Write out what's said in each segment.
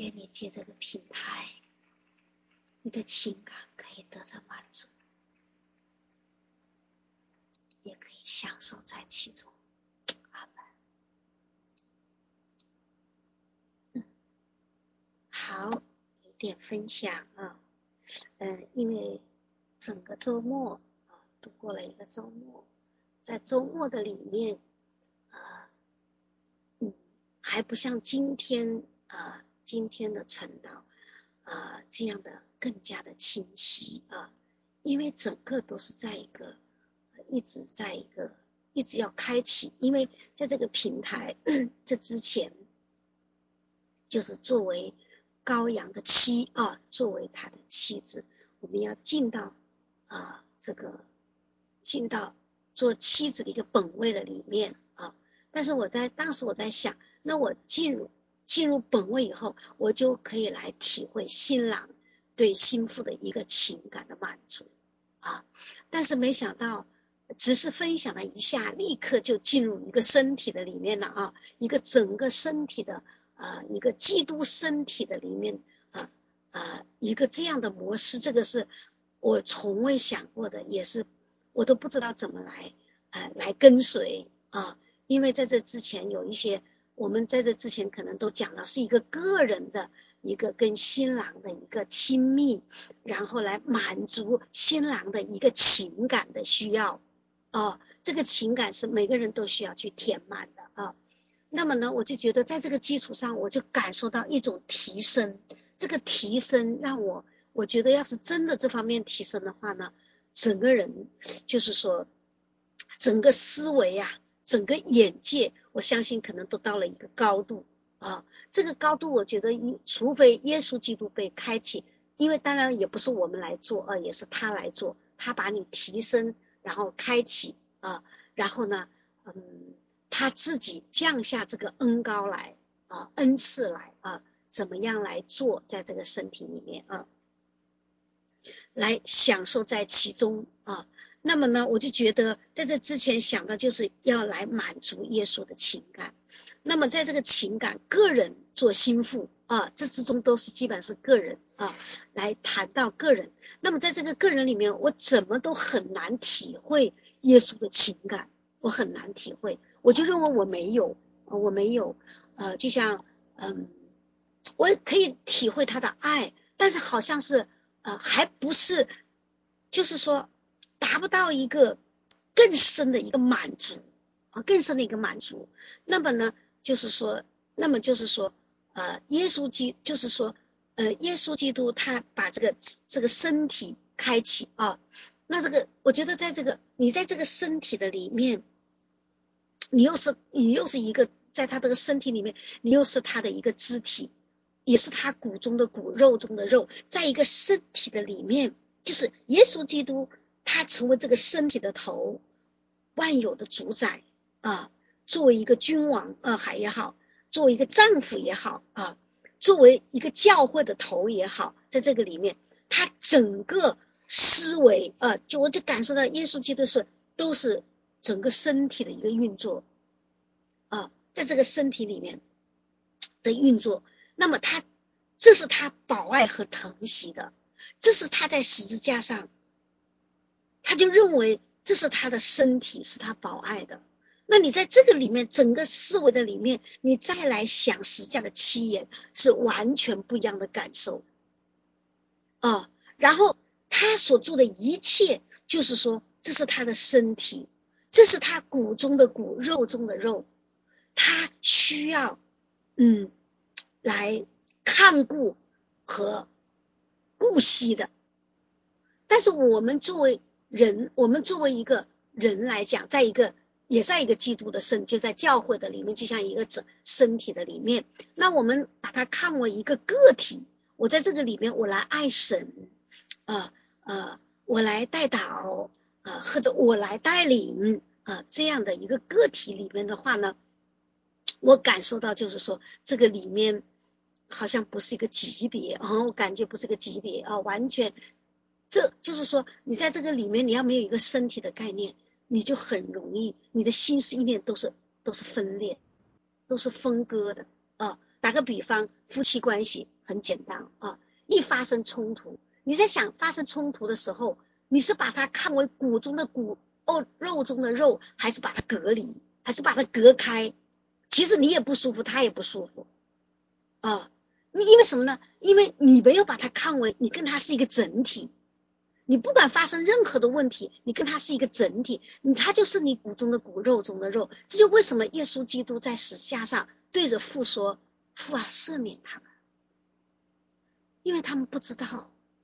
且你借这个平台，你的情感可以得到满足，也可以享受在其中。阿门。好，一点分享啊。因为整个周末度过了一个周末，在周末的里面还不像今天的晨祷这样的更加的清晰因为整个都是在一个一直要开启，因为在这个平台这之前就是作为羔羊的妻作为他的妻子，我们要进到做妻子的一个本位的里面但是当时我在想，那我进入本位以后，我就可以来体会新郎对新妇的一个情感的满足但是没想到只是分享了一下，立刻就进入一个身体的里面了一个整个身体的一个基督身体的里面一个这样的模式，这个是我从未想过的，也是我都不知道怎么来跟随因为在这之前有一些我们在这之前可能都讲到是一个个人的一个跟新郎的一个亲密，然后来满足新郎的一个情感的需要这个情感是每个人都需要去填满的那么呢，我就觉得在这个基础上，我就感受到一种提升。这个提升让我觉得要是真的这方面提升的话呢，整个人就是说整个思维整个眼界，我相信可能都到了一个高度这个高度我觉得除非耶稣基督被开启，因为当然也不是我们来做也是他来做，他把你提升然后开启然后呢他自己降下这个恩膏来恩赐来怎么样来做在这个身体里面来享受在其中那么呢我就觉得在这之前想的就是要来满足耶稣的情感，那么在这个情感个人做心腹这之中都是基本是个人来谈到个人，那么在这个个人里面我怎么都很难体会耶稣的情感，我很难体会，我就认为我没有就像我也可以体会他的爱，但是好像是还不是就是说达不到一个更深的一个满足更深的一个满足。那么呢就是说耶稣基督他把这个身体开启那这个我觉得在这个你在这个身体的里面，你又是一个在他这个身体里面，你又是他的一个肢体，也是他骨中的骨肉中的肉，在一个身体的里面，就是耶稣基督他成为这个身体的头，万有的主宰作为一个君王也好，作为一个丈夫也好作为一个教会的头也好，在这个里面他整个思维我就感受到耶稣基督都是整个身体的一个运作在这个身体里面的运作，那么这是他保爱和疼惜的，这是他在十字架上他就认为这是他的身体，是他保爱的。那你在这个里面整个思维的里面，你再来想十字架的七言，是完全不一样的感受然后他所做的一切就是说这是他的身体，这是他骨中的骨肉中的肉，他需要来看顾和顾惜的。但是我们作为人，我们作为一个人来讲，也在一个基督的就在教会的里面，就像一个身体的里面，那我们把它看为一个个体，我在这个里面我来爱神我来带导或者我来带领这样的一个个体里面的话呢，我感受到就是说这个里面好像不是一个级别我感觉不是个级别完全这就是说你在这个里面你要没有一个身体的概念，你就很容易你的心思意念都是分裂，都是分割的打个比方，夫妻关系很简单啊，一发生冲突，你在想发生冲突的时候，你是把它看为骨中的骨，肉中的肉，还是把它隔离，还是把它隔开？其实你也不舒服，他也不舒服啊。因为什么呢？因为你没有把它看为你跟他是一个整体。你不管发生任何的问题，你跟他是一个整体，他就是你骨中的骨，肉中的肉。这就为什么耶稣基督在十字架上对着父说：“父啊，赦免他们，因为他们不知道。”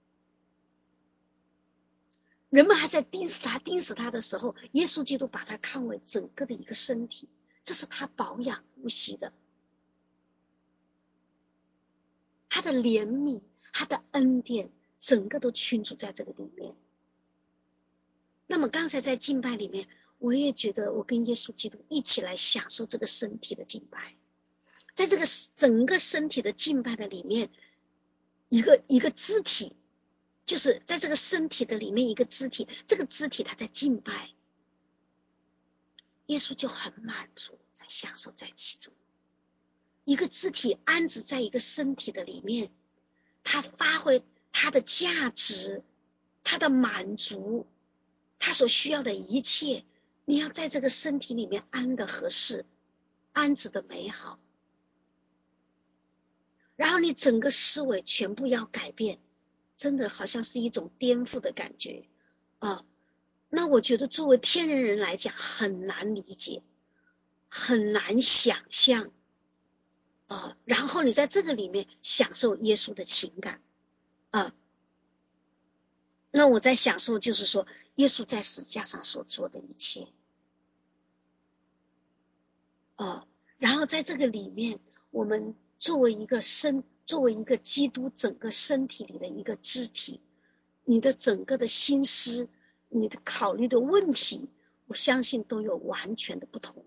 人们还在盯死他的时候，耶稣基督把他看为整个的一个身体，这是他保养顾惜的，他的怜悯，他的恩典，整个都倾注在这个里面。那么刚才在敬拜里面，我也觉得我跟耶稣基督一起来享受这个身体的敬拜，在这个整个身体的敬拜的里面，一个肢体，就是在这个身体的里面一个肢体，这个肢体它在敬拜，耶稣就很满足，在享受在其中。一个肢体安置在一个身体的里面，它发挥它的价值，它的满足，他所需要的一切，你要在这个身体里面安的合适，安置的美好，然后你整个思维全部要改变，真的好像是一种颠覆的感觉啊。那我觉得作为天人来讲很难理解，很难想象啊。然后你在这个里面享受耶稣的情感啊。那我在享受就是说耶稣在十字架上所做的一切然后在这个里面，我们作为一个基督整个身体里的一个肢体，你的整个的心思，你的考虑的问题，我相信都有完全的不同。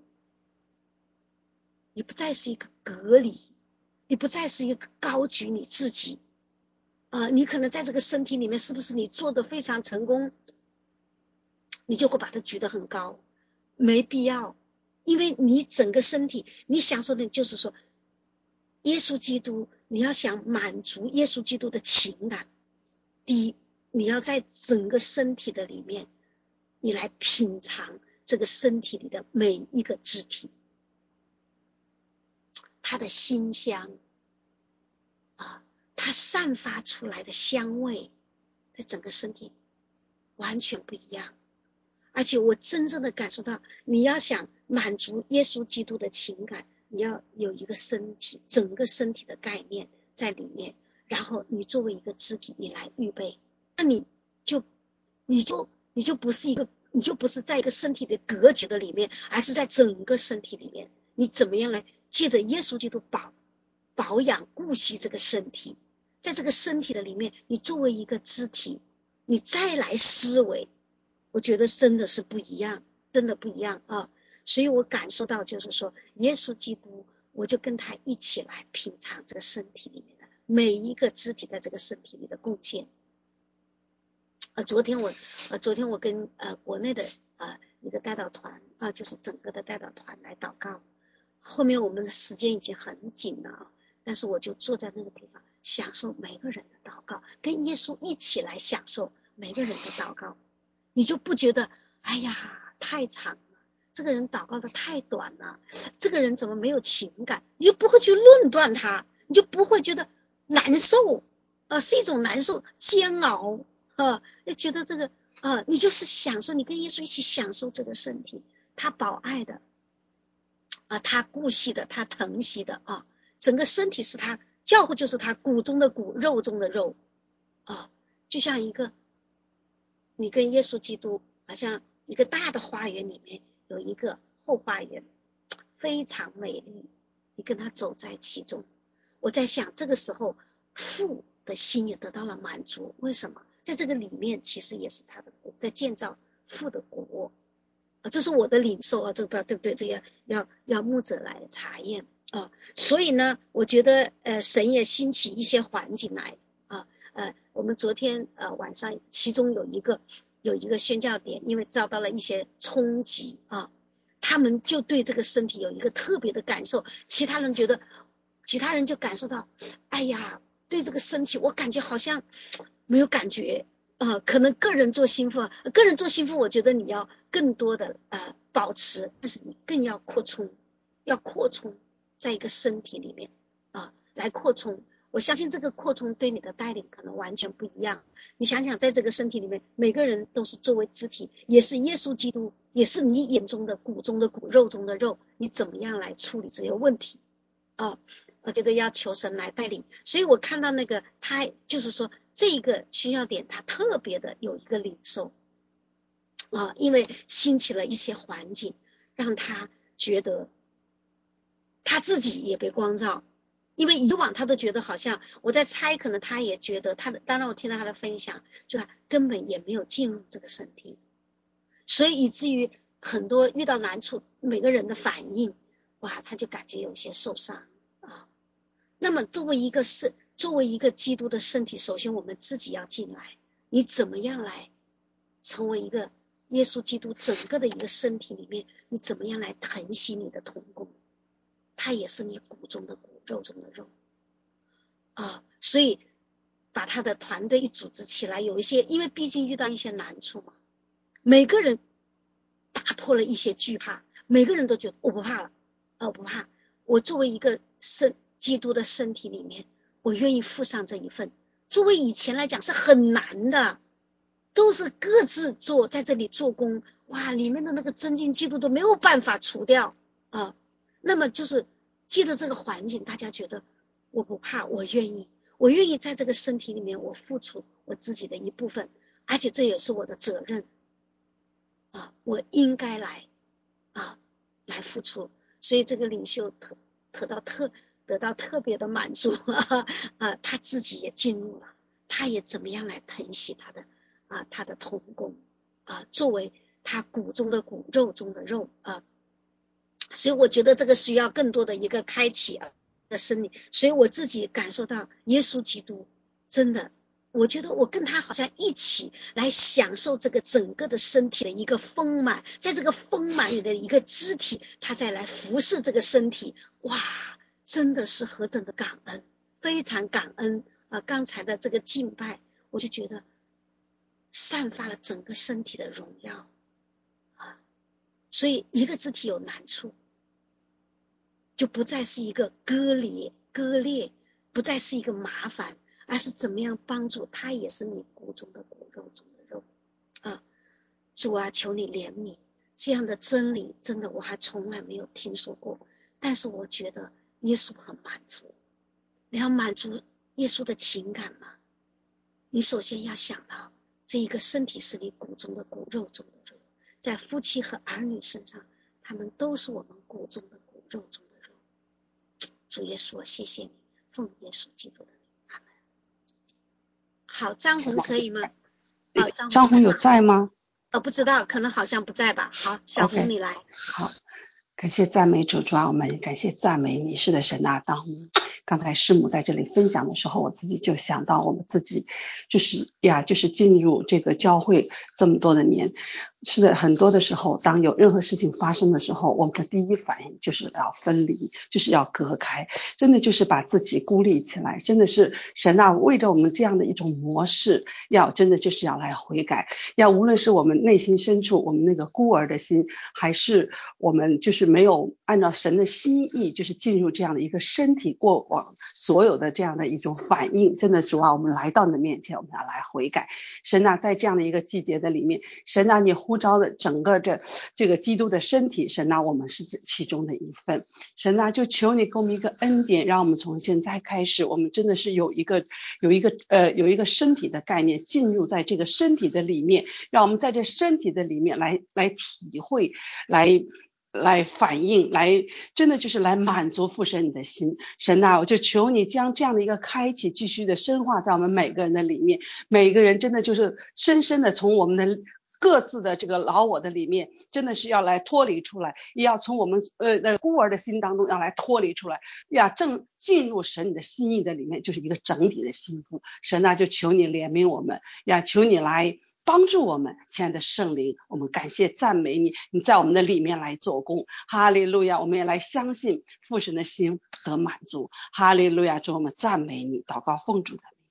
你不再是一个隔离，你不再是一个高举你自己你可能在这个身体里面，是不是你做的非常成功，你就会把它举得很高，没必要。因为你整个身体，你享受的就是说耶稣基督，你要想满足耶稣基督的情感，第一，你要在整个身体的里面，你来品尝这个身体里的每一个肢体，它的馨香它散发出来的香味，在整个身体完全不一样。而且我真正的感受到，你要想满足耶稣基督的情感，你要有一个身体，整个身体的概念在里面，然后你作为一个肢体，你来预备，那你就不是在一个身体的格局的里面，而是在整个身体里面，你怎么样来借着耶稣基督保养顾惜这个身体，在这个身体的里面，你作为一个肢体，你再来思维，我觉得真的是不一样，真的不一样啊！所以我感受到就是说，耶稣基督，我就跟他一起来品尝这个身体里面的每一个肢体在这个身体里的贡献。昨天我跟国内的一个代祷团就是整个的代祷团来祷告，后面我们的时间已经很紧了但是我就坐在那个地方，享受每个人的祷告，跟耶稣一起来享受每个人的祷告。你就不觉得哎呀太长了，这个人祷告的太短了，这个人怎么没有情感，你就不会去论断他，你就不会觉得难受是一种难受煎熬就觉得这个你就是享受，你跟耶稣一起享受这个身体，他保爱的他顾惜的，他疼惜的整个身体是他，教会就是他骨中的骨，肉中的肉就像一个你跟耶稣基督好像一个大的花园里面有一个后花园，非常美丽，你跟他走在其中。我在想这个时候父的心也得到了满足，为什么？在这个里面其实也是他的国，在建造父的国这是我的领受这个不知道对不对，这个要牧者来查验所以呢我觉得神也兴起一些环境来我们昨天晚上其中有一个宣教点，因为遭到了一些冲击他们就对这个身体有一个特别的感受，其他人觉得其他人就感受到，哎呀，对这个身体我感觉好像没有感觉，可能个人做心腹，我觉得你要更多的保持，但是你更要扩充，在一个身体里面来扩充。我相信这个扩充对你的带领可能完全不一样。你想想，在这个身体里面，每个人都是作为肢体，也是耶稣基督，也是你眼中的骨中的骨，肉中的肉，你怎么样来处理这些问题我觉得要求神来带领。所以我看到那个他就是说这个需要点他特别的有一个领受因为兴起了一些环境，让他觉得他自己也被光照。因为以往他都觉得好像，我在猜，可能他也觉得当然我听到他的分享，就他根本也没有进入这个身体，所以以至于很多遇到难处，每个人的反应，哇，他就感觉有些受伤那么作为一个基督的身体，首先我们自己要进来，你怎么样来成为一个耶稣基督整个的一个身体里面，你怎么样来疼惜你的同工，他也是你骨中的骨，肉中的肉所以把他的团队一组织起来，有一些因为毕竟遇到一些难处嘛，每个人打破了一些惧怕，每个人都觉得我不怕了我不怕，我作为一个基督的身体里面，我愿意付上这一份。作为以前来讲是很难的，都是各自在这里做工，哇，里面的那个增进基督都没有办法除掉那么就是借着这个环境，大家觉得我不怕，我愿意在这个身体里面我付出我自己的一部分，而且这也是我的责任我应该来付出。所以这个领袖得到特别的满足他自己也进入了，他也怎么样来疼惜他的同工作为他骨中的骨，肉中的肉所以我觉得这个需要更多的一个开启的生命。所以我自己感受到耶稣基督真的，我觉得我跟他好像一起来享受这个整个的身体的一个丰满，在这个丰满里的一个肢体，他再来服侍这个身体，哇，真的是何等的感恩，非常感恩刚才的这个敬拜，我就觉得散发了整个身体的荣耀所以一个肢体有难处，就不再是一个割裂，不再是一个麻烦，而是怎么样帮助他，也是你骨中的骨，肉中的肉主啊，求你怜悯，这样的真理真的我还从来没有听说过，但是我觉得耶稣很满足。你要满足耶稣的情感吗？你首先要想到这一个身体是你骨中的骨，肉中的肉，在夫妻和儿女身上，他们都是我们骨中的骨，肉中的肉。主耶稣，谢谢你，奉耶稣基督的名，阿门。好，张红可以吗？ 张红有在吗？ 不知道，可能好像不在吧。好，小红你来。 好，感谢赞美主，主啊，我们感谢赞美你。是的，神啊，当刚才师母在这里分享的时候，我自己就想到我们自己就是进入这个教会这么多的年，是的，很多的时候当有任何事情发生的时候，我们的第一反应就是要分离，就是要隔开，真的就是把自己孤立起来。真的是神啊，为着我们这样的一种模式，真的就是要来悔改，无论是我们内心深处我们那个孤儿的心，还是我们就是没有按照神的心意就是进入这样的一个身体过往所有的这样的一种反应。真的主啊，我们来到你的面前，我们要来悔改。神啊，在这样的一个季节的里面，神啊，你呼召的整个这个基督的身体，神啊，我们是其中的一份。神啊，就求你给我们一个恩典，让我们从现在开始，我们真的是有一个身体的概念，进入在这个身体的里面，让我们在这身体的里面来体会，来反应，真的就是来满足父神你的心。神啊，我就求你将这样的一个开启继续的深化在我们每个人的里面，每个人真的就是深深的从我们的各自的这个老我的里面，真的是要来脱离出来，也要从我们孤儿的心当中要来脱离出来正进入神你的心意的里面，就是一个整体的心腹。神啊，就求你怜悯我们求你来帮助我们。亲爱的圣灵，我们感谢赞美你，你在我们的里面来做工。哈利路亚，我们也来相信父神的心得满足。哈利路亚，主我们赞美你，祷告奉主的名。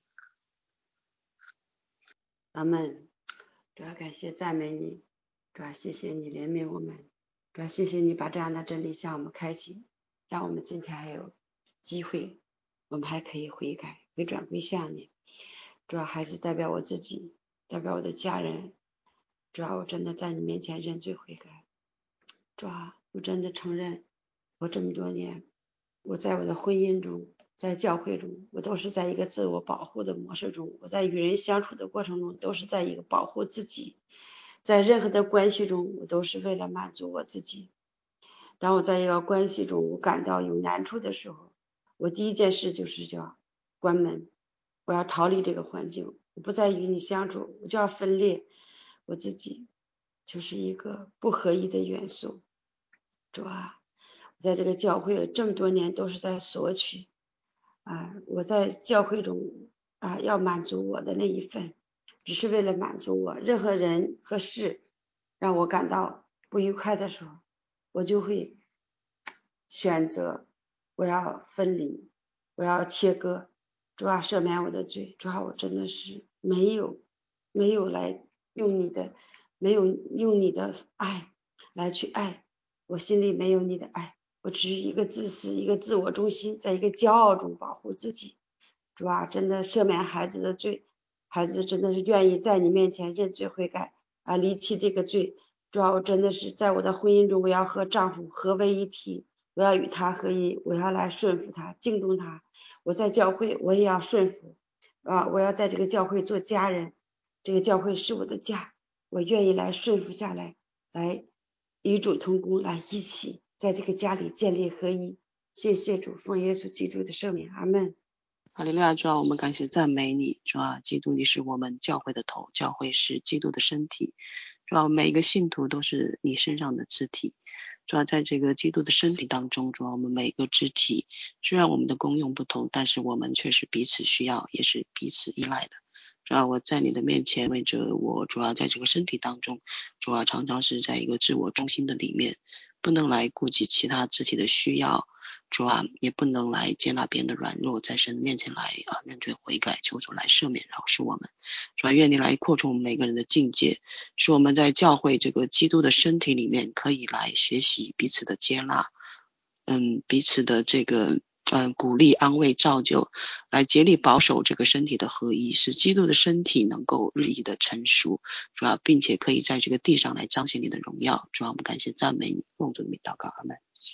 阿们。主要感谢赞美你，主要谢谢你怜悯我们，主要谢谢你把这样的真理向我们开启，让我们今天还有机会，我们还可以悔改回转归向你。主要还是代表我自己，代表我的家人，主要我真的在你面前认罪悔改。主要我真的承认，我这么多年，我在我的婚姻中，在教会中，我都是在一个自我保护的模式中，我在与人相处的过程中都是在一个保护自己，在任何的关系中我都是为了满足我自己。当我在一个关系中我感到有难处的时候，我第一件事就是叫关门，我要逃离这个环境，我不再与你相处，我就要分裂，我自己就是一个不合一的元素。主啊，我在这个教会这么多年都是在索取我在教会中要满足我的那一份，只是为了满足我。任何人和事让我感到不愉快的时候，我就会选择我要分离，我要切割。主啊，赦免我的罪。主啊，我真的是没有来用你的，没有用你的爱来去爱，我心里没有你的爱，我只是一个自私，一个自我中心，在一个骄傲中保护自己。主啊，真的赦免孩子的罪，孩子真的是愿意在你面前认罪悔改离弃这个罪。主啊，我真的是在我的婚姻中，我要和丈夫合为一体，我要与他合一，我要来顺服他，敬重他。我在教会我也要顺服我要在这个教会做家人，这个教会是我的家，我愿意来顺服下来，来与主同工，来一起在这个家里建立合一。谢谢主，奉耶稣基督的圣名，阿们。 哈利路亚，主啊，我们感谢赞美你，主啊，基督你是我们教会的头，教会是基督的身体，主啊，每一个信徒都是你身上的肢体，主啊，在这个基督的身体当中，主啊，我们每个肢体虽然我们的功用不同，但是我们却是彼此需要，也是彼此依赖的。主啊，我在你的面前为着我，主啊，在这个身体当中，主啊，常常是在一个自我中心的里面，不能来顾及其他肢体的需要，主啊，也不能来接纳别人的软弱，在神的面前来认罪悔改，求主来赦免饶恕我们。主啊，愿你来扩充我们每个人的境界，使我们在教会这个基督的身体里面可以来学习彼此的接纳，彼此的这个鼓励安慰造就，来竭力保守这个身体的合一，使基督的身体能够日益的成熟，主啊，并且可以在这个地上来彰显你的荣耀。主啊，我们感谢赞美你，奉主的名祷告，阿们。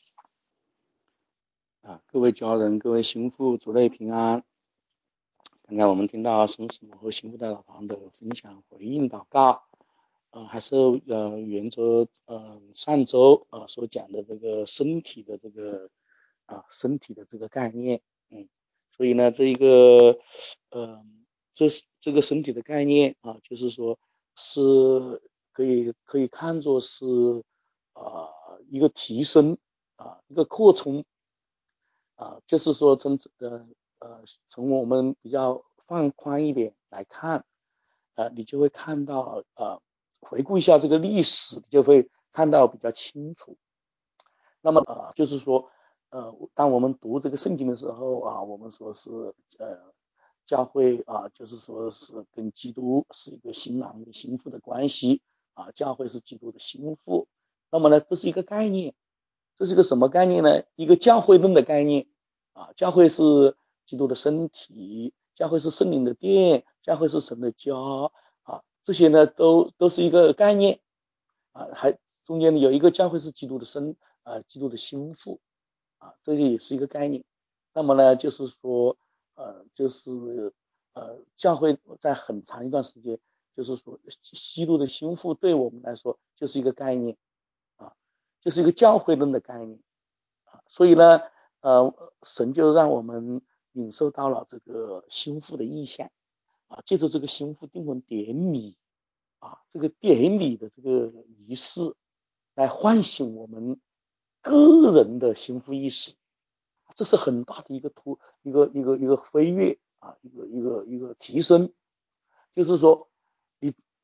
各位家人，各位心腹，主内平安。刚才我们听到神师母和心腹代表团的分享回应祷告，还是沿着上周所讲的这个身体的这个身体的这个概念，所以呢，这一个这个身体的概念就是说是可以看作是一个提升一个扩充就是说从我们比较放宽一点来看你就会看到回顾一下这个历史，就会看到比较清楚。那么就是说当我们读这个圣经的时候我们说是教会就是说是跟基督是一个新郎与新妇的关系教会是基督的新妇。那么呢，这是一个概念，这是一个什么概念呢？一个教会论的概念教会是基督的身体，教会是圣灵的殿，教会是神的家这些呢都是一个概念还中间有一个教会是基督的基督的心腹这个也是一个概念。那么呢，就是说就是教会在很长一段时间，就是说基督的心腹对我们来说就是一个概念就是一个教会论的概念所以呢神就让我们领受到了这个心腹的意象借助这个心腹订婚典礼这个典礼的这个仪式来唤醒我们个人的心腹意识，这是很大的一个飞跃一个提升。就是说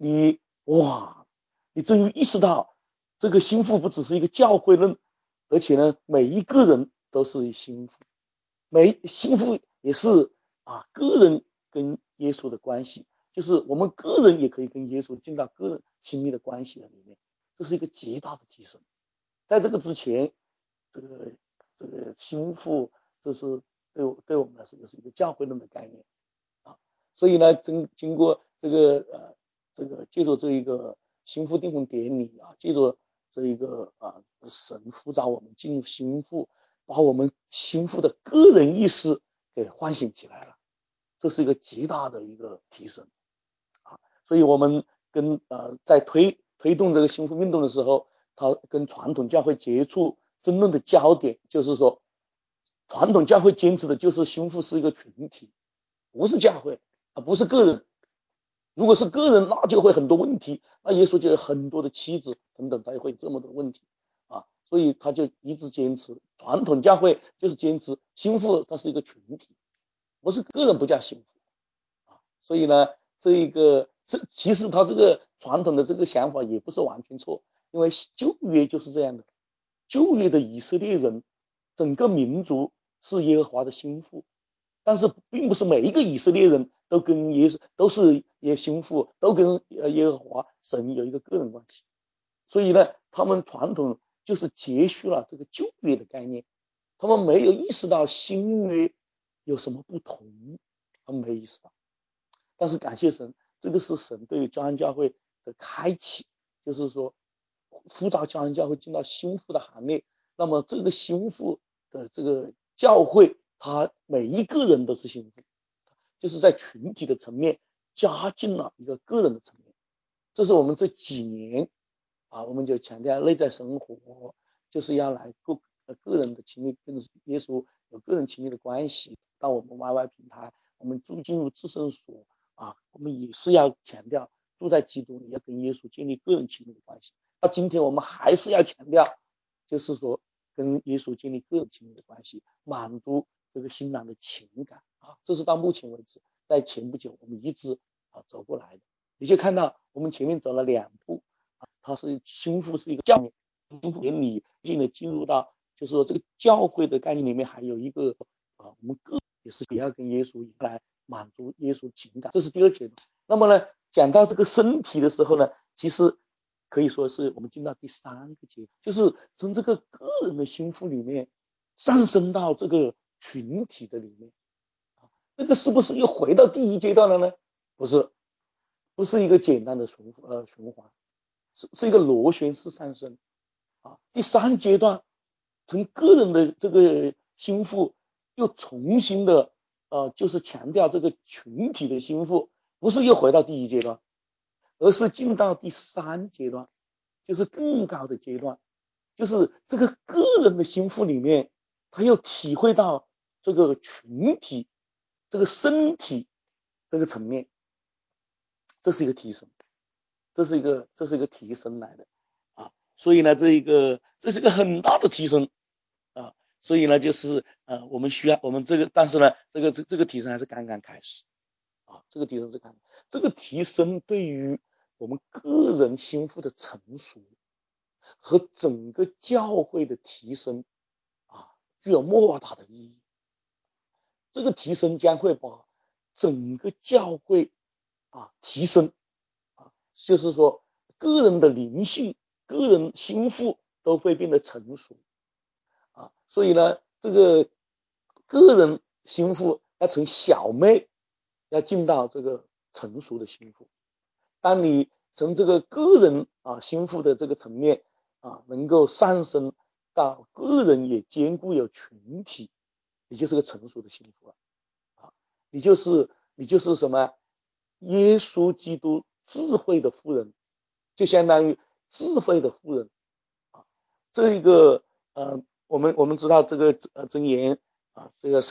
你终于意识到这个心腹不只是一个教会论，而且呢每一个人都是心腹，心腹也是个人跟耶稣的关系，就是我们个人也可以跟耶稣进到个人亲密的关系里面，这是一个极大的提升。在这个之前，这个心腹，这是对我们来说就是一个教会论的概念所以呢，经过这个借助这一个心腹订婚典礼借助这一个神呼召我们进入心腹，把我们心腹的个人意识给唤醒起来了，这是一个极大的一个提升所以我们在推动这个心腹运动的时候，它跟传统教会接触争论的焦点就是说，传统教会坚持的就是心腹是一个群体，不是教会不是个人。如果是个人，那就会很多问题，那耶稣就有很多的妻子等等，他也会这么多问题所以他就一直坚持，传统教会就是坚持心腹它是一个群体，不是个人不叫心腹所以呢，其实他这个传统的这个想法也不是完全错，因为旧约就是这样的，旧约的以色列人整个民族是耶和华的心腹，但是并不是每一个以色列人都跟都是心腹，都跟耶和华神有一个个人关系。所以呢，他们传统就是接续了这个旧约的概念，他们没有意识到新约有什么不同，他们没有意识到。但是感谢神，这个是神对教会教会的开启，就是说呼召教会教会进到心腹的行列。那么这个心腹的这个教会，他每一个人都是心腹，就是在群体的层面加进了一个个人的层面。这是我们这几年我们就强调内在生活，就是要来个人的亲密，跟耶稣有个人亲密的关系。到我们 YY 平台，我们进入至圣所我们也是要强调住在基督里，要跟耶稣建立个人亲密的关系。到今天我们还是要强调，就是说跟耶稣建立个人亲密的关系，满足这个新郎的情感这是到目前为止，在前不久我们一直走过来的。你就看到我们前面走了2步它是心腹是一个教会，心腹典礼进入到就是说这个教会的概念里面还有一个我们也要跟耶稣来满足耶稣情感，这是第2阶段。那么呢，讲到这个身体的时候呢，其实可以说是我们进到第3个阶段，就是从这个个人的心腹里面上升到这个群体的里面这个是不是又回到第1阶段了呢？不是一个简单的循环，是一个螺旋式上升第3阶段，从个人的这个心腹又重新的就是强调这个群体的心腹，不是又回到第1阶段，而是进到第3阶段，就是更高的阶段，就是这个个人的心腹里面，他又体会到这个群体、这个身体这个层面，这是一个提升，这是一个提升来的所以呢，这是一个很大的提升所以呢，就是我们需要我们但是呢，这个提升还是刚刚开始这个提升是刚刚，这个提升对于我们个人心腹的成熟和整个教会的提升具有莫大的意义。这个提升将会把整个教会提升就是说个人的灵性、个人心腹都会变得成熟所以呢，这个个人心腹要从小妹要进到这个成熟的心腹。当你从这个个人心腹的这个层面能够上升到个人也兼顾有群体，你就是个成熟的心腹了你就是什么耶稣基督智慧的妇人，就相当于智慧的妇人这一个我们知道这个箴言这个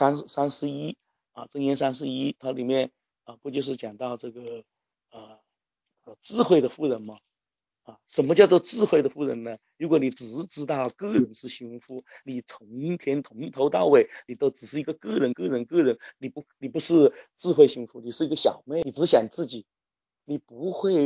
31箴言31它里面不就是讲到这个智慧的妇人吗什么叫做智慧的妇人呢？如果你只知道个人是心腹，你从头到尾你都只是一个个人，你不是智慧心腹，你是一个小妹，你只想自己，你不会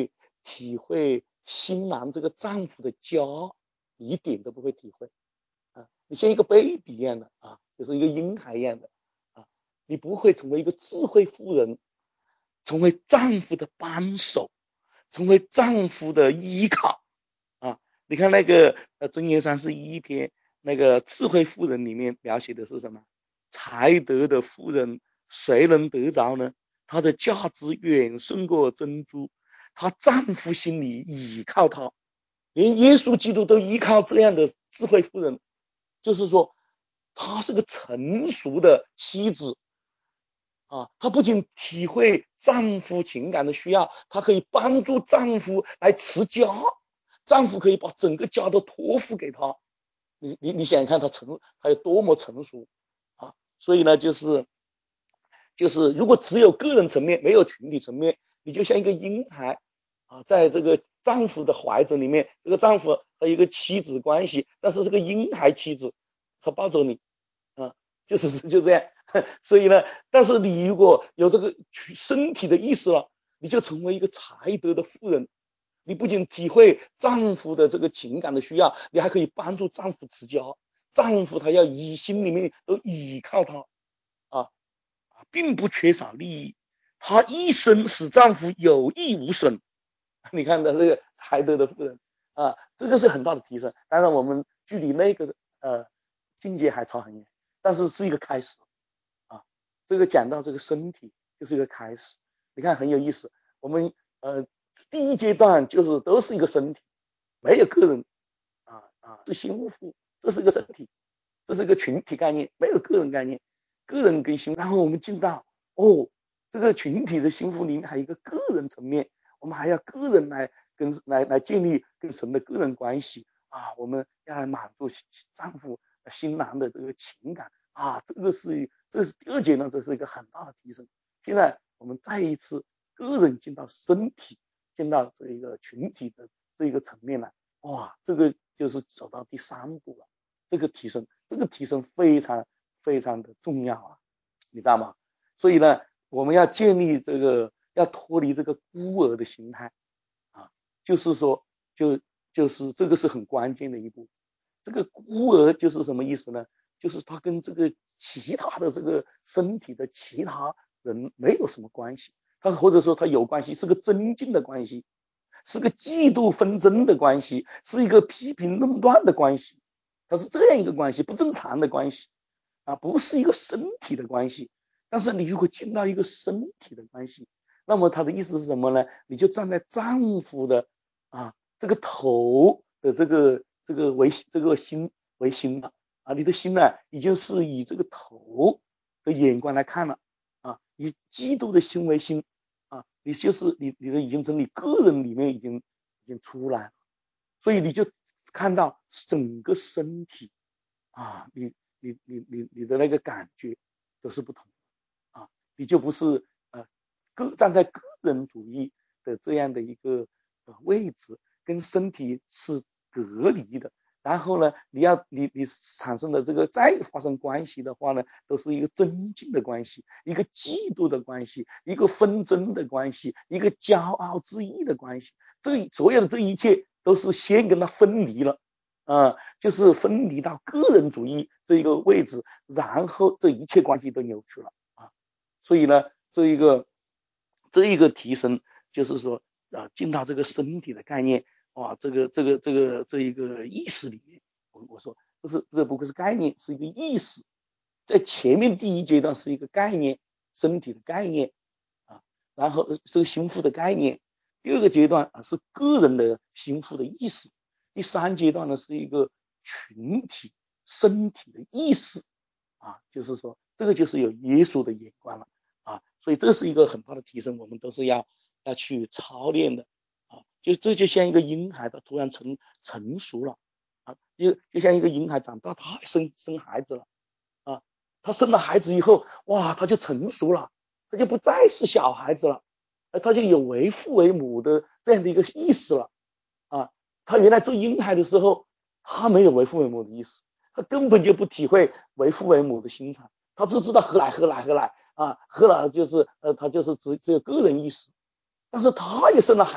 体会新郎这个丈夫的骄傲，一点都不会体会啊。你像一个 baby 一样的啊，就是一个婴孩一样的啊，你不会成为一个智慧妇人，成为丈夫的帮手，成为丈夫的依靠啊。你看那个箴言31篇那个智慧妇人里面描写的是什么？才德的妇人谁能得着呢？她的价值远胜过珍珠，她丈夫心里倚靠她，连耶稣基督都依靠这样的智慧妇人，就是说她是个成熟的妻子啊，她不仅体会丈夫情感的需要，她可以帮助丈夫来持家，丈夫可以把整个家都托付给她。你想想看，她有多么成熟啊！所以呢，就是如果只有个人层面，没有群体层面，你就像一个婴孩啊，在这个丈夫的怀子里面，这个丈夫和一个妻子关系，但是这个婴孩妻子，她抱着你啊，就这样。所以呢，但是你如果有这个身体的意识了，你就成为一个才德的妇人。你不仅体会丈夫的这个情感的需要，你还可以帮助丈夫持家。丈夫他要心里面都依靠他啊，并不缺少利益，他一生使丈夫有益无损。你看的这个才德的妇人啊，这个是很大的提升。当然，我们距离那个境界还差很远，但是是一个开始啊。这个讲到这个身体就是一个开始，你看很有意思。我们第一阶段就是都是一个身体，没有个人是心腹，这是一个身体，这是一个群体概念，没有个人概念，个人跟心。然后我们进到这个群体的心腹里面还有一个个人层面，我们还要个人来建立跟神的个人关系啊，我们要来满足丈夫新郎的这个情感啊，这是第二阶段，这是一个很大的提升。现在我们再一次个人进到身体，进到这一个群体的这一个层面来，哇，这个就是走到第3步了。这个提升非常非常的重要啊，你知道吗？所以呢，我们要建立要脱离这个孤儿的心态啊，就是说，就是这个是很关键的一步。这个孤儿就是什么意思呢？就是他跟这个其他的这个身体的其他人没有什么关系，他或者说他有关系，是个增进的关系，是个嫉妒纷争的关系，是一个批评论断的关系，它是这样一个关系，不正常的关系啊，不是一个身体的关系。但是你如果进到一个身体的关系，那么他的意思是什么呢？你就站在丈夫的这个头的这个心为心了啊，你的心呢已经是以这个头的眼光来看了啊，以基督的心为心啊，你就是你的已经从你个人里面已经出来了，所以你就看到整个身体啊，你的那个感觉都是不同啊，你就不是站在个人主义的这样的一个位置，跟身体是隔离的。然后呢，你产生的这个再发生关系的话呢，都是一个增进的关系，一个嫉妒的关系，一个纷争的关系，一个骄傲自义的关系。所有的这一切都是先跟他分离了就是分离到个人主义这一个位置，然后这一切关系都扭曲了啊。所以呢，这一个提升就是说进到这个身体的概念这一个意识里面，我说这不是概念，是一个意识。在前面第一阶段是一个概念，身体的概念然后这个心腹的概念。第二个阶段是个人的心腹的意识。第3阶段呢是一个群体身体的意识就是说这个就是有耶稣的眼光了所以这是一个很大的提升，我们都是要去操练的这就像一个婴孩他突然成熟了就像一个婴孩长大，他生孩子了他生了孩子以后，哇，他就成熟了，他就不再是小孩子了，他就有为父为母的这样的一个意识了他原来做婴孩的时候，他没有为父为母的意识，他根本就不体会为父为母的心肠，他只知道喝奶喝了就是他就是只有个人意识。但是他也生了孩子，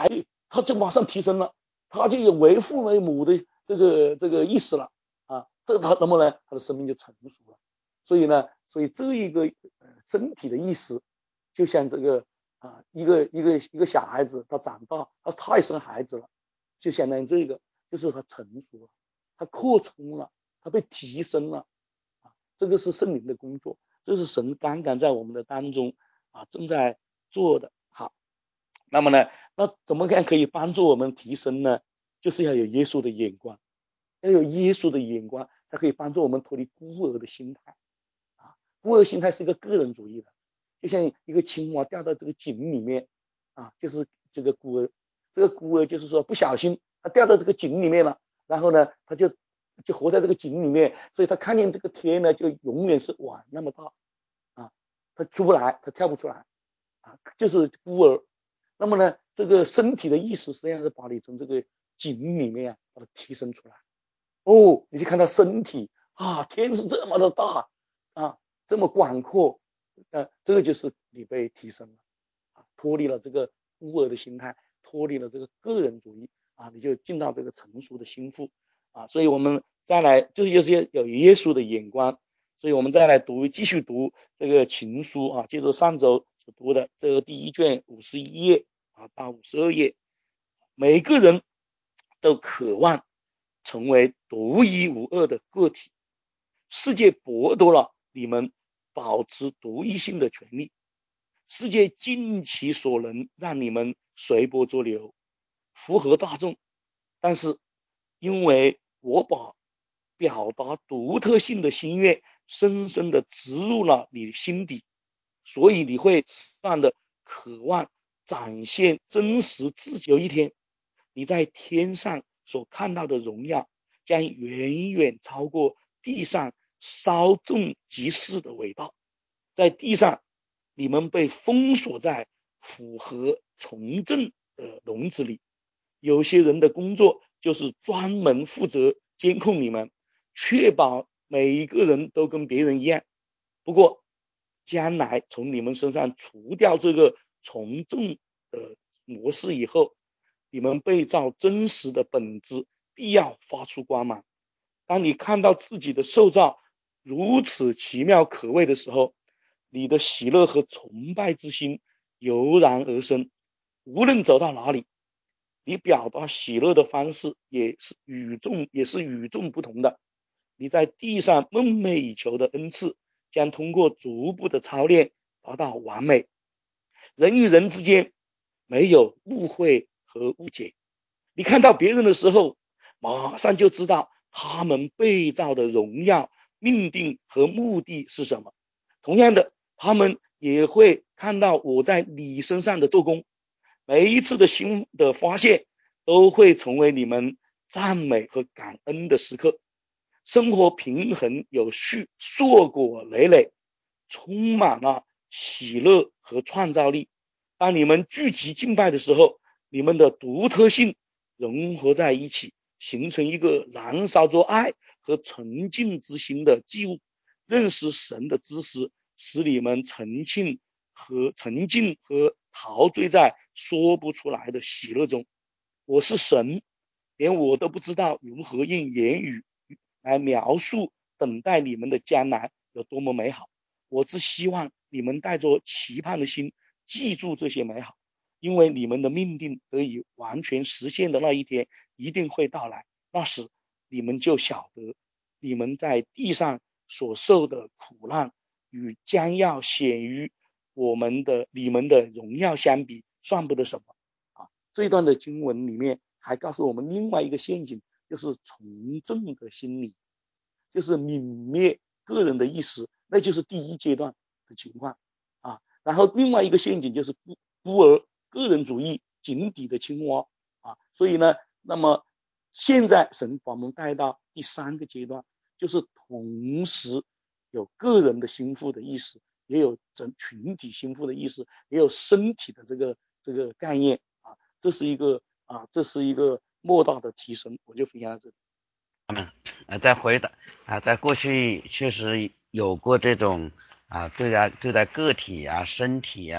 他就马上提升了，他就有为父为母的这个意识了啊，那么呢，他的生命就成熟了。所以这一个身体的意识，就像这个一个小孩子，他长大，他也生孩子了，就相当于这个，就是他成熟了，他扩充了，他被提升了啊，这个是圣灵的工作，这是神刚刚在我们的当中正在做的。好，那么呢，那怎么样可以帮助我们提升呢？就是要有耶稣的眼光，要有耶稣的眼光，才可以帮助我们脱离孤儿的心态孤儿心态是一个个人主义的，就像一个青蛙掉到这个井里面就是这个孤儿，就是说不小心他掉到这个井里面了，然后呢他就活在这个井里面，所以他看见这个天呢就永远是碗那么大他出不来，他跳不出来就是孤儿。那么呢，这个身体的意识实际上是把你从这个井里面把它提升出来。你就看到身体天是这么的大这么广阔，这个就是你被提升了脱离了这个孤儿的心态，脱离了这个个人主义你就进到这个成熟的心腹所以我们再来，这就是有耶稣的眼光。所以我们再来继续读这个情书接着上周所读的这个第1卷51页到52页，每个人都渴望成为独一无二的个体，世界剥夺了你们保持独一性的权利，世界尽其所能让你们随波逐流，符合大众，但是因为我把表达独特性的心愿深深地植入了你的心底，所以你会适当的渴望展现真实自己。有一天你在天上所看到的荣耀将远远超过地上稍纵即逝的伟大。在地上你们被封锁在符合从政的笼子里，有些人的工作就是专门负责监控你们，确保每一个人都跟别人一样。不过将来从你们身上除掉这个从众的模式以后，你们被造真实的本质必要发出光芒。当你看到自己的受造如此奇妙可畏的时候，你的喜乐和崇拜之心油然而生。无论走到哪里，你表达喜乐的方式也是与众不同的。你在地上梦寐以求的恩赐将通过逐步的操练达到完美。人与人之间没有误会和误解，你看到别人的时候马上就知道他们被造的荣耀、命定和目的是什么。同样的，他们也会看到我在你身上的做工。每一次的新的发现都会成为你们赞美和感恩的时刻。生活平衡有序，硕果累累，充满了喜乐和创造力。当你们聚集敬拜的时候，你们的独特性融合在一起，形成一个燃烧着爱和纯净之心的祭物。认识神的知识使你们沉浸和陶醉在说不出来的喜乐中。我是神，连我都不知道如何用言语来描述等待你们的将来有多么美好。我只希望你们带着期盼的心记住这些美好，因为你们的命定得以完全实现的那一天一定会到来。那时你们就晓得，你们在地上所受的苦难与将要显于你们的荣耀相比，算不得什么这一段的经文里面还告诉我们另外一个陷阱，就是从众的心理，就是泯灭个人的意识，那就是第一阶段的情况然后另外一个陷阱就是孤儿个人主义井底的青蛙所以呢，那么现在神把我们带到第3个阶段，就是同时有个人的心腹的意识，也有群体心腹的意识，也有身体的这个概念这是一个莫大的提升。我就分享到这里。 再回答在过去确实有过这种对待个体身体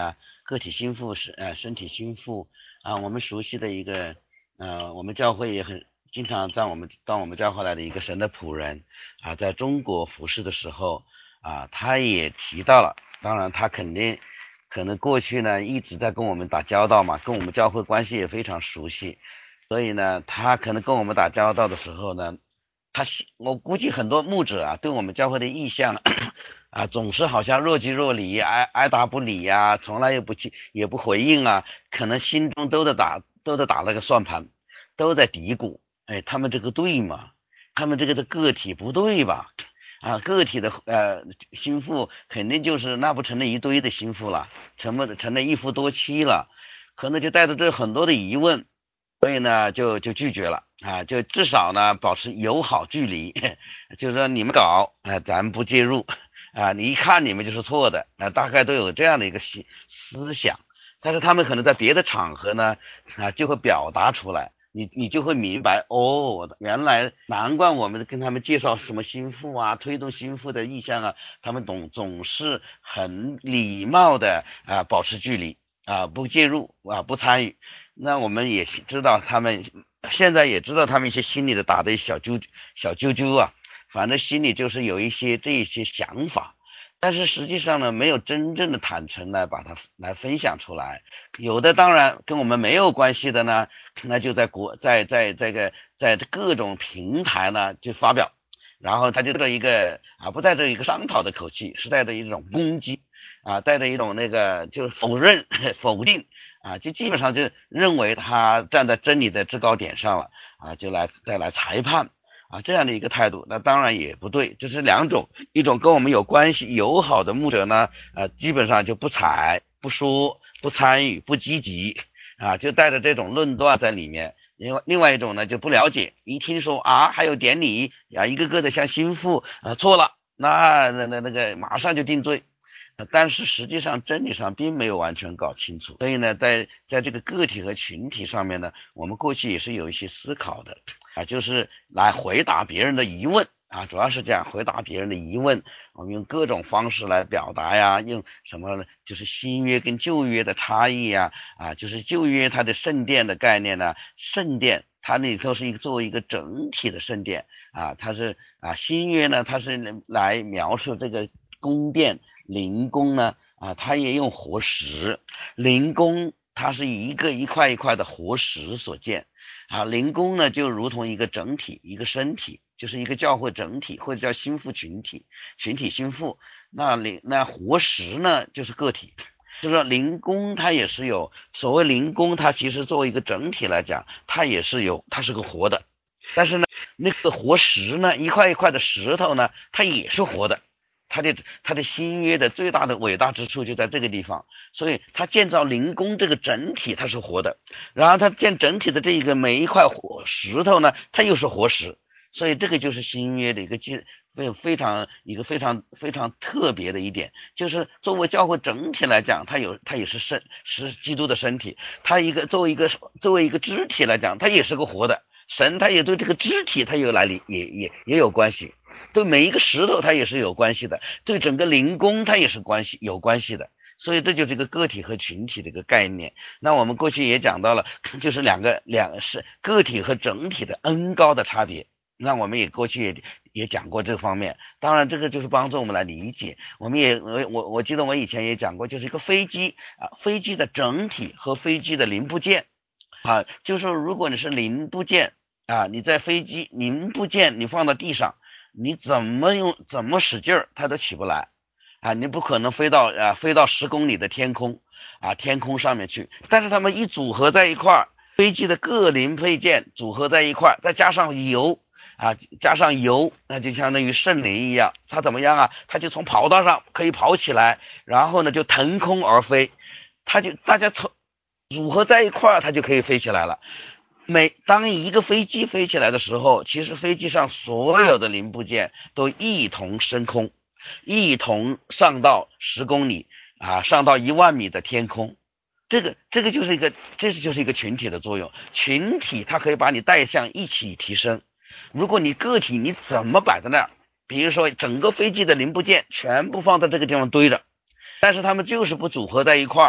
个体心腹身体心腹我们熟悉的一个我们教会也很经常到我们教会来的一个神的仆人在中国服侍的时候他也提到了，当然他可能过去呢一直在跟我们打交道嘛，跟我们教会关系也非常熟悉，所以呢他可能跟我们打交道的时候呢，我估计很多牧者对我们教会的意向总是好像若即若离，爱答不理从来也不回应可能心中都在打那个算盘，都在嘀咕，他们这个对吗？他们这个的个体不对吧？个体的心腹肯定就是那不成了一堆的心腹了，成了一夫多妻了，可能就带着这很多的疑问，所以呢就拒绝了就至少呢保持友好距离，就是说你们搞咱不介入你一看你们就是错的大概都有这样的一个思想，但是他们可能在别的场合呢就会表达出来，你就会明白原来难怪我们跟他们介绍什么心腹推动心腹的意向他们总是很礼貌的保持距离不介入不参与。那我们也知道现在也知道他们一些心里的打的小揪反正心里就是有一些这些想法，但是实际上呢没有真正的坦诚来把它来分享出来，有的当然跟我们没有关系的呢，那就在各种平台呢就发表，然后他就带着一个不带着一个商讨的口气，是带着一种攻击带着一种那个就是否定就基本上就认为他站在真理的制高点上了就再来裁判这样的一个态度，那当然也不对，这是两种，一种跟我们有关系友好的牧者呢基本上就不睬不说不参与不积极就带着这种论断在里面。另外一种呢就不了解，一听说还有典礼一个个的像心腹错了，那个马上就定罪，但是实际上真理上并没有完全搞清楚，所以呢在这个个体和群体上面呢，我们过去也是有一些思考的就是来回答别人的疑问主要是这样回答别人的疑问，我们用各种方式来表达用什么呢？就是新约跟旧约的差异就是旧约它的圣殿的概念呢，圣殿它里头是作为一个整体的圣殿它是新约呢它是来描述这个宫殿灵宫呢它也用活石，灵宫它是以一块一块的活石所建灵宫呢就如同一个整体一个身体，就是一个教会整体或者叫心腹群体心腹，那活石呢就是个体，就是说灵宫它也是有，所谓灵宫它其实作为一个整体来讲它是个活的，但是呢那个活石呢一块一块的石头呢它也是活的，它的新约的最大的伟大之处就在这个地方，所以它建造灵宫这个整体它是活的，然后它建整体的这个每一块石头呢它又是活石，所以这个就是新约的一个非常特别的一点，就是作为教会整体来讲它也是基督的身体，它作为一个肢体来讲它也是个活的，神它也对这个肢体它也有关系，对每一个石头它也是有关系的，对整个灵宫它也是有关系的，所以这就是一个个体和群体的一个概念。那我们过去也讲到了，就是两个是个体和整体的恩高的差别，那我们也过去也讲过这方面，当然这个就是帮助我们来理解。我记得我以前也讲过，就是一个飞机的整体和飞机的零部件就是说如果你是零部件你在飞机零部件你放到地上，你怎么使劲它都起不来你不可能飞到10公里的天空上面去，但是它们一组合在一块飞机的各零配件组合在一块再加上油那就相当于圣灵一样，它怎么样它就从跑道上可以跑起来，然后呢就腾空而飞，大家组合在一块它就可以飞起来了。当一个飞机飞起来的时候，其实飞机上所有的零部件都一同升空，一同上到10公里上到1万米的天空，这就是一个群体的作用，群体它可以把你带向一起提升。如果你个体你怎么摆在那儿，比如说整个飞机的零部件全部放在这个地方堆着，但是他们就是不组合在一块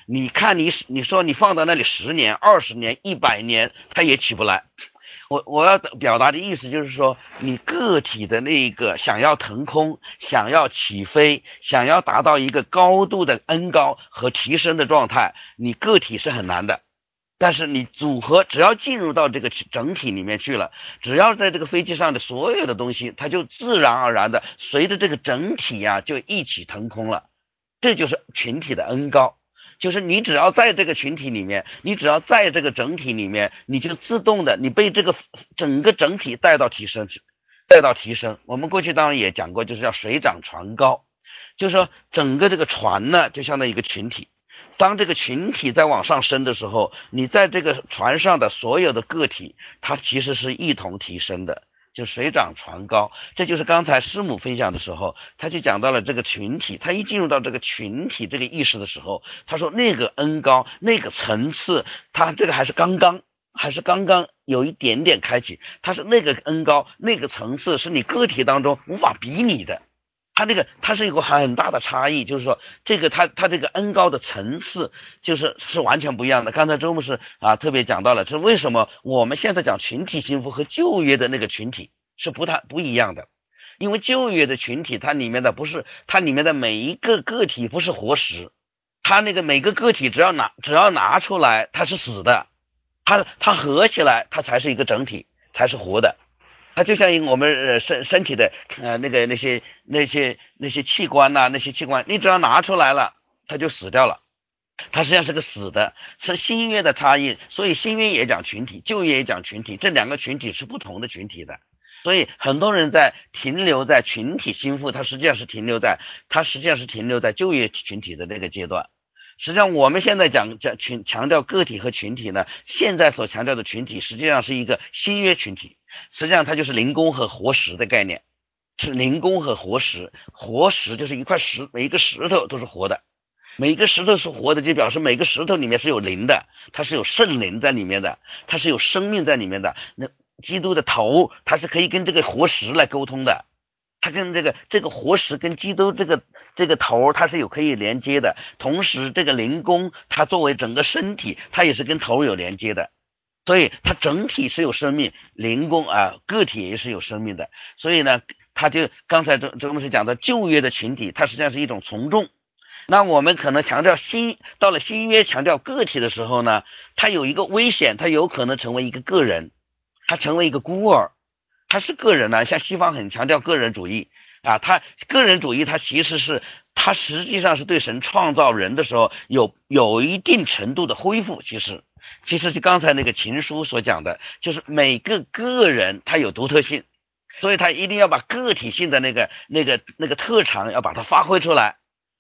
你看你说你放到那里10年、20年、100年，它也起不来。我要表达的意思就是说，你个体的那个想要腾空、想要起飞、想要达到一个高度的恩高和提升的状态，你个体是很难的。但是你组合只要进入到这个整体里面去了，只要在这个飞机上的所有的东西，它就自然而然的随着这个整体呀，就一起腾空了。这就是群体的恩高。就是你只要在这个群体里面，你只要在这个整体里面，你就自动的，你被这个整个整体带到提升。我们过去当然也讲过，就是叫水涨船高，就是说整个这个船呢，就相当于一个群体。当这个群体在往上升的时候，你在这个船上的所有的个体，它其实是一同提升的。就水涨船高，这就是刚才师母分享的时候，他就讲到了这个群体，他一进入到这个群体这个意识的时候，他说那个恩高那个层次，他这个还是刚刚有一点点开启，他是那个恩高那个层次是你个体当中无法比拟的，它是一个很大的差异，就是说这个它这个恩高的层次是完全不一样的。刚才周牧师特别讲到了，是为什么我们现在讲群体幸福和旧约的那个群体是不一样的。因为旧约的群体它里面的每一个个体不是活石，它那个每个个体只要拿出来它是死的，它合起来它才是一个整体，才是活的。它就像我们身体的那些器官呐，那些器官你只要拿出来了它就死掉了，它实际上是个死的。是新约的差异，所以新约也讲群体，旧约也讲群体，这两个群体是不同的群体的。所以很多人停留在群体心腹，他实际上是停留在旧约群体的那个阶段。实际上我们现在强调个体和群体呢，现在所强调的群体实际上是一个新约群体，实际上它就是灵宫和活石的概念，是灵宫和活石。活石就是一块石，每一个石头都是活的，每一个石头是活的，就表示每个石头里面是有灵的，它是有圣灵在里面的，它是有生命在里面的。那基督的头它是可以跟这个活石来沟通的，它跟这个活石跟基督这个头它是可以连接的，同时这个灵宫它作为整个身体它也是跟头有连接的，所以它整体是有生命，灵宫个体也是有生命的。所以呢它就刚才周牧师讲的旧约的群体，它实际上是一种从众。那我们可能到了新约强调个体的时候呢，它有一个危险，它有可能成为一个个人，它成为一个孤儿，他是个人呢。像西方很强调个人主义他个人主义他实际上是对神创造人的时候有一定程度的恢复。其实就刚才那个情书所讲的，就是每个个人他有独特性，所以他一定要把个体性的那个特长要把它发挥出来，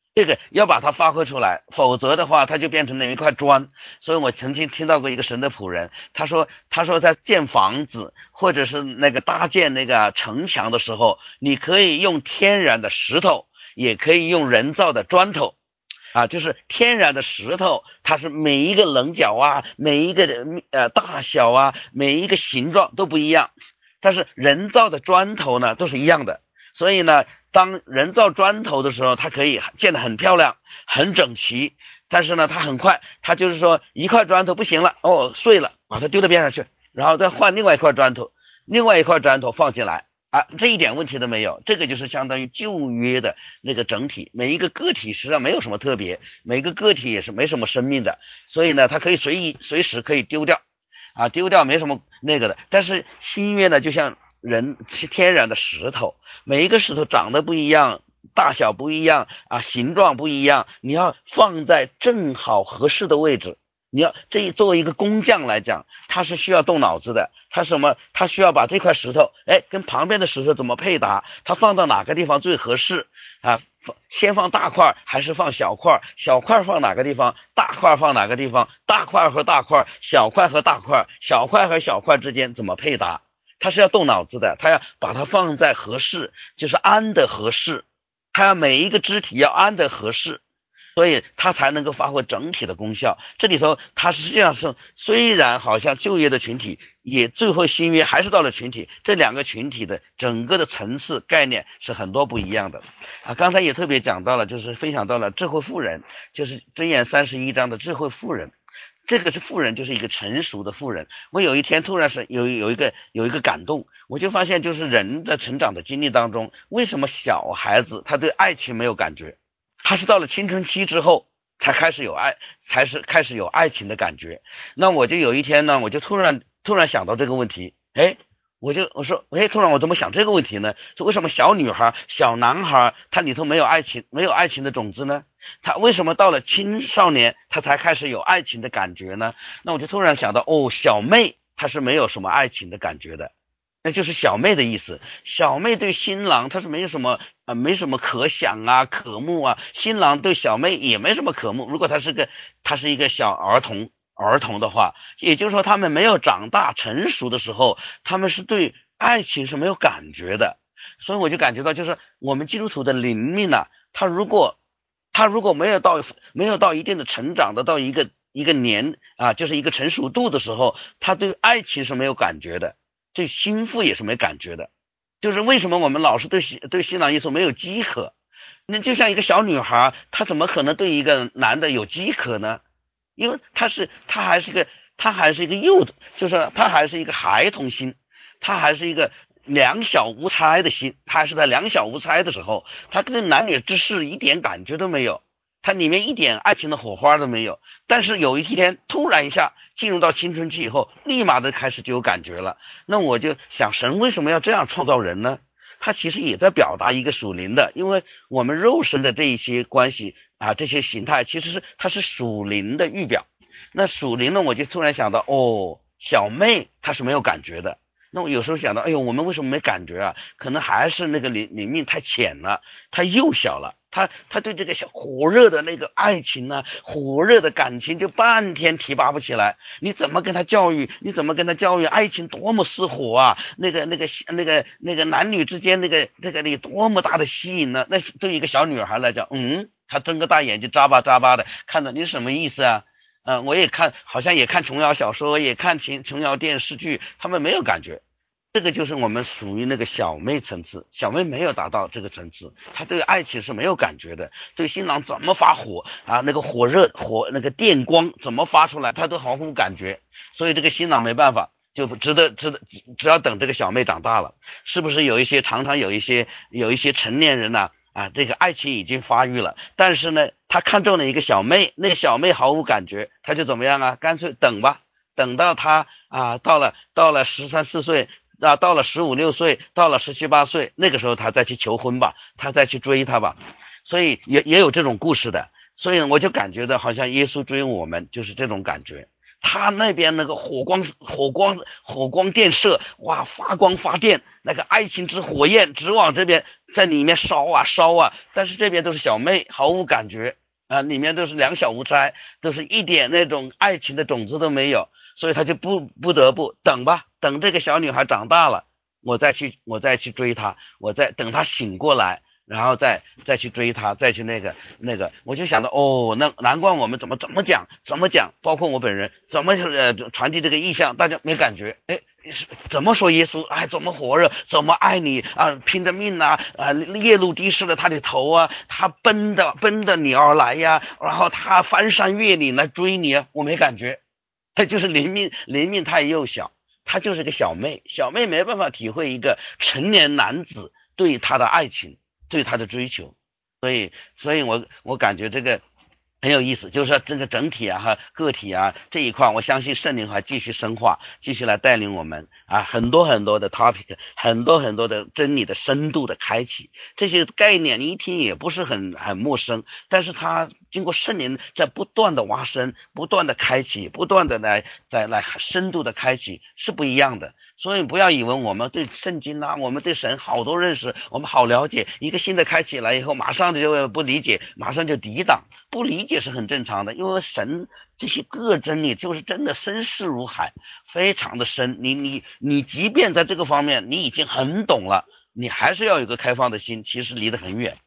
否则的话他就变成了一块砖。所以我曾经听到过一个神的仆人，他说在建房子或者是那个搭建那个城墙的时候，你可以用天然的石头，也可以用人造的砖头就是天然的石头它是每一个棱角每一个大小每一个形状都不一样，但是人造的砖头呢都是一样的。所以呢当人造砖头的时候，它可以建得很漂亮很整齐，但是呢它很快，它就是说一块砖头不行了碎了，把它丢到边上去，然后再换另外一块砖头放进来这一点问题都没有。这个就是相当于旧约的那个整体，每一个个体实际上没有什么特别，每个个体也是没什么生命的，所以呢它可以随时可以丢掉丢掉没什么那个的。但是新约呢就像人是天然的石头，每一个石头长得不一样，大小不一样形状不一样，你要放在正好合适的位置。作为一个工匠来讲，他是需要动脑子的。他需要把这块石头跟旁边的石头怎么配搭，他放到哪个地方最合适先放大块还是放小块，小块放哪个地方，大块放哪个地方，大块和大块，小块和大块，小块和小块之间怎么配搭，他是要动脑子的。他要把它放在合适，就是安的合适，他要每一个肢体要安的合适。 所以它才能够发挥整体的功效。这里头它实际上是虽然好像就业的群体，也最后新约还是到了群体，这两个群体的整个的层次概念是很多不一样的啊。刚才也特别讲到了，就是分享到了智慧妇人，就是箴言31章的智慧妇人。这个是妇人，就是一个成熟的妇人。我有一天突然是有一个感动，我就发现就是人的成长的经历当中，为什么小孩子他对爱情没有感觉，他是到了青春期之后才开始有爱，才是开始有爱情的感觉。那我就有一天呢，我就突然想到这个问题，我说，突然我怎么想这个问题呢？说为什么小女孩、小男孩他里头没有爱情的种子呢？他为什么到了青少年他才开始有爱情的感觉呢？那我就突然想到，小妹她是没有什么爱情的感觉的，那就是小妹的意思。小妹对新郎她是没什么可想啊、渴慕啊，新郎对小妹也没什么渴慕。如果他是一个小儿童的话，也就是说他们没有长大成熟的时候，他们是对爱情是没有感觉的。所以我就感觉到，就是我们基督徒的灵命啊，他如果没有到一定的成长的到一个年啊，就是一个成熟度的时候，他对爱情是没有感觉的，对心腹也是没感觉的。就是为什么我们老是对新郎耶稣没有饥渴？那就像一个小女孩，她怎么可能对一个男的有饥渴呢？因为她还是一个就是她还是一个孩童心，她还是一个两小无猜的心，她还是在两小无猜的时候，她跟男女之事一点感觉都没有，她里面一点爱情的火花都没有。但是有一天突然一下进入到青春期以后，立马的开始就有感觉了。那我就想，神为什么要这样创造人呢？他其实也在表达一个属灵的，因为我们肉身的这一些关系啊，这些形态其实它是属灵的预表。那属灵呢，我就突然想到，小妹她是没有感觉的。那我有时候想到，我们为什么没感觉啊？可能还是那个灵命太浅了，太幼小了。他对这个小火热的那个爱情呢，火热的感情就半天提拔不起来。你怎么跟他教育？爱情多么似火啊！那个男女之间那个有多么大的吸引呢？那对于一个小女孩来讲，她睁个大眼睛眨巴眨巴的看着你是什么意思啊？我也看，好像也看琼瑶小说，也看琼瑶电视剧，他们没有感觉。这个就是我们属于那个小妹层次，小妹没有达到这个层次，她对爱情是没有感觉的，对新郎怎么发火啊，那个火热那个电光怎么发出来，她都毫无感觉。所以这个新郎没办法，就只要等这个小妹长大了，是不是常常有一些成年人呢？这个爱情已经发育了，但是呢，他看中了一个小妹，那个小妹毫无感觉，他就怎么样啊？干脆等吧，等到他到了13、14岁。到了15、16岁，到了17、18岁，那个时候他再去求婚吧，他再去追她吧。所以也有这种故事的。所以我就感觉到好像耶稣追我们就是这种感觉。他那边那个火光电射，哇，发光发电，那个爱情之火焰直往这边在里面烧啊，但是这边都是小妹，毫无感觉里面都是两小无猜，都是一点那种爱情的种子都没有。所以他就不得不等吧，等这个小女孩长大了，我再去追她，我再等她醒过来，然后再去追她，再去那个，我就想到那难怪我们怎么讲，包括我本人怎么传递这个意象，大家没感觉，怎么说耶稣怎么火热，怎么爱你拼着命夜露滴湿了他的头他奔着你而来呀，然后他翻山越岭来追你我没感觉。他就是灵命太幼小，他就是个小妹没办法体会一个成年男子对他的爱情，对他的追求。所以我感觉这个很有意思，就是说这个整体和个体这一块，我相信圣灵还继续深化，继续来带领我们很多很多的 topic， 很多很多的真理的深度的开启。这些概念你一听也不是很陌生，但是它经过圣灵在不断的挖深，不断的开启，不断的来深度的开启，是不一样的。所以不要以为我们对圣经我们对神好多认识，我们好了解，一个新的开启来以后，马上就不理解，马上就抵挡。不理解是很正常的，因为神这些个真理就是真的深似如海，非常的深。你即便在这个方面你已经很懂了，你还是要有个开放的心，其实离得很远。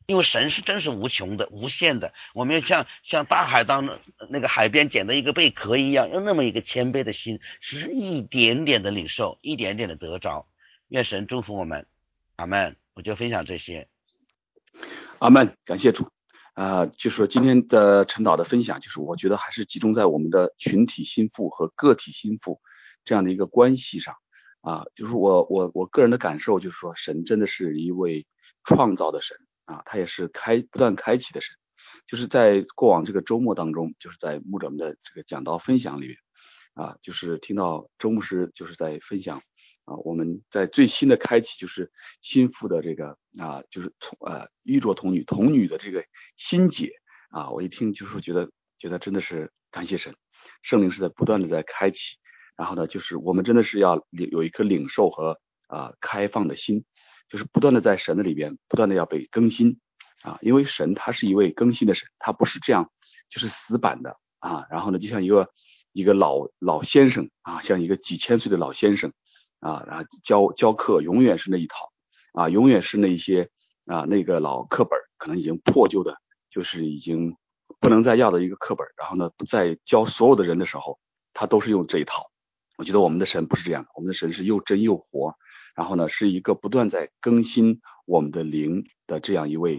因为神是真是无穷的、无限的，我们要像大海当中那个海边捡的一个贝壳一样，用那么一个谦卑的心，是一点点的领受，一点点的得着。愿神祝福我们，阿门。我就分享这些。 阿门，感谢主。就是今天的陈导的分享，就是我觉得还是集中在我们的群体心腹和个体心腹这样的一个关系上。就是我个人的感受就是说，神真的是一位创造的神他也是不断开启的神。就是在过往这个周末当中，就是在牧者们的这个讲道分享里面就是听到周牧师就是在分享我们在最新的开启就是心腹的这个就是玉镯童女的这个心解我一听就是觉得真的是感谢神，圣灵是在不断的在开启，然后呢就是我们真的是要有一颗领受和开放的心，就是不断的在神的里边不断的要被更新因为神他是一位更新的神，他不是这样就是死板的然后呢就像一个老先生像一个几千岁的老先生然后教课永远是那一套永远是那一些那个老课本可能已经破旧的，就是已经不能再要的一个课本，然后呢不再教所有的人的时候，他都是用这一套。我觉得我们的神不是这样的，我们的神是又真又活，然后呢是一个不断在更新我们的灵的这样一位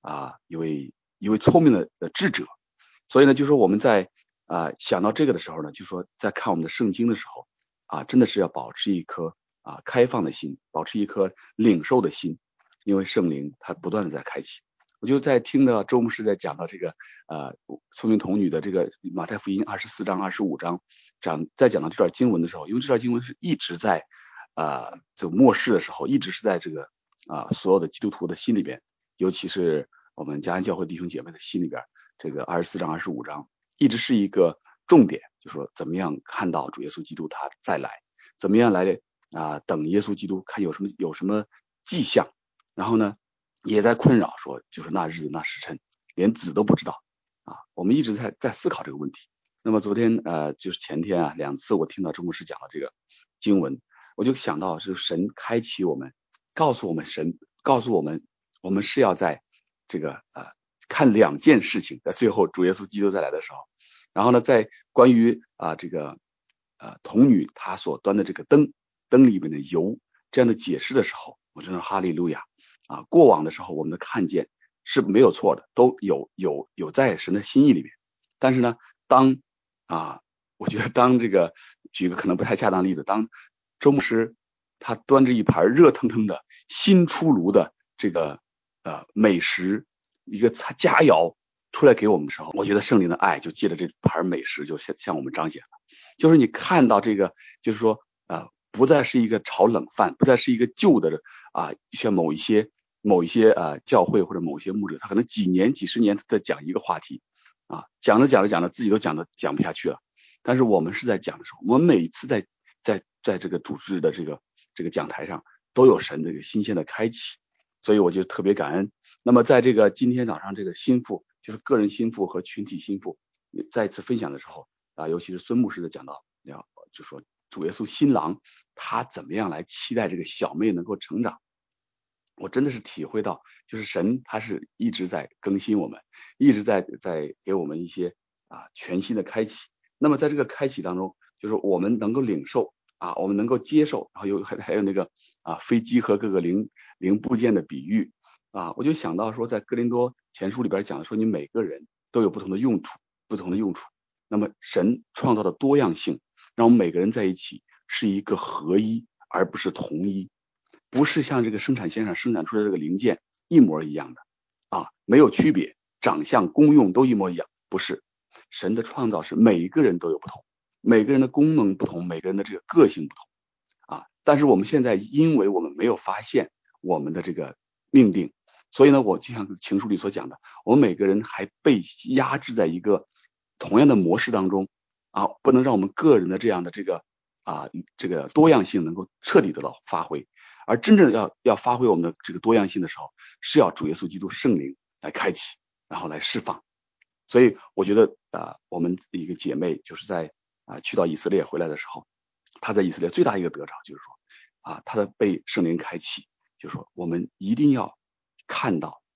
聪明的智者。所以呢就说我们在想到这个的时候呢，就说在看我们的圣经的时候真的是要保持一颗开放的心，保持一颗领受的心，因为圣灵它不断的在开启。我就在听到周牧师在讲到这个聪明童女的这个马太福音24章25章在讲到这段经文的时候，因为这段经文是一直在这个末世的时候一直是在这个所有的基督徒的心里边，尤其是我们嘉安教会弟兄姐妹的心里边，这个24章25章一直是一个重点，就说怎么样看到主耶稣基督他再来，怎么样来等耶稣基督，看有什么迹象，然后呢也在困扰说就是那日子那时辰连子都不知道我们一直在思考这个问题。那么昨天就是前天2次我听到周牧师讲的这个经文，我就想到是神开启我们，告诉我们我们是要在这个看2件事情，在最后主耶稣基督再来的时候，然后呢在关于这个童女她所端的这个灯里面的油这样的解释的时候，我真的哈利路亚过往的时候我们的看见是没有错的，都有在神的心意里面。但是呢我觉得当这个举个可能不太恰当的例子，当周牧师他端着一盘热腾腾的新出炉的这个美食一个佳肴出来给我们的时候，我觉得圣灵的爱就借着这盘美食就向我们彰显了。就是你看到这个就是说不再是一个炒冷饭，不再是一个旧的像某一些教会或者某些牧者，他可能几年几十年在讲一个话题讲着自己都讲不下去了。但是我们是在讲的时候，我们每一次在这个主持的这个讲台上都有神这个新鲜的开启，所以我就特别感恩。那么在这个今天早上这个心腹，就是个人心腹和群体心腹再次分享的时候尤其是孙牧师的讲到就说主耶稣新郎他怎么样来期待这个小妹能够成长，我真的是体会到就是神他是一直在更新我们，一直在给我们一些全新的开启。那么在这个开启当中，就是我们能够领受我们能够接受，然后还有那个飞机和各个零部件的比喻我就想到说在哥林多前书里边讲的说你每个人都有不同的用处。那么神创造的多样性让我们每个人在一起是一个合一而不是统一，不是像这个生产线上生产出来的这个零件一模一样的没有区别，长相功用都一模一样，不是。神的创造是每一个人都有不同，每个人的功能不同，每个人的这个个性不同但是我们现在因为我们没有发现我们的这个命定，所以呢我就像情书里所讲的，我们每个人还被压制在一个同样的模式当中不能让我们个人的这样的这个多样性能够彻底得到发挥。而真正要发挥我们的这个多样性的时候，是要主耶稣基督圣灵来开启，然后来释放。所以我觉得我们一个姐妹就是在去到以色列回来的时候，她在以色列最大一个得着就是说她的被圣灵开启，就是说我们一定要看到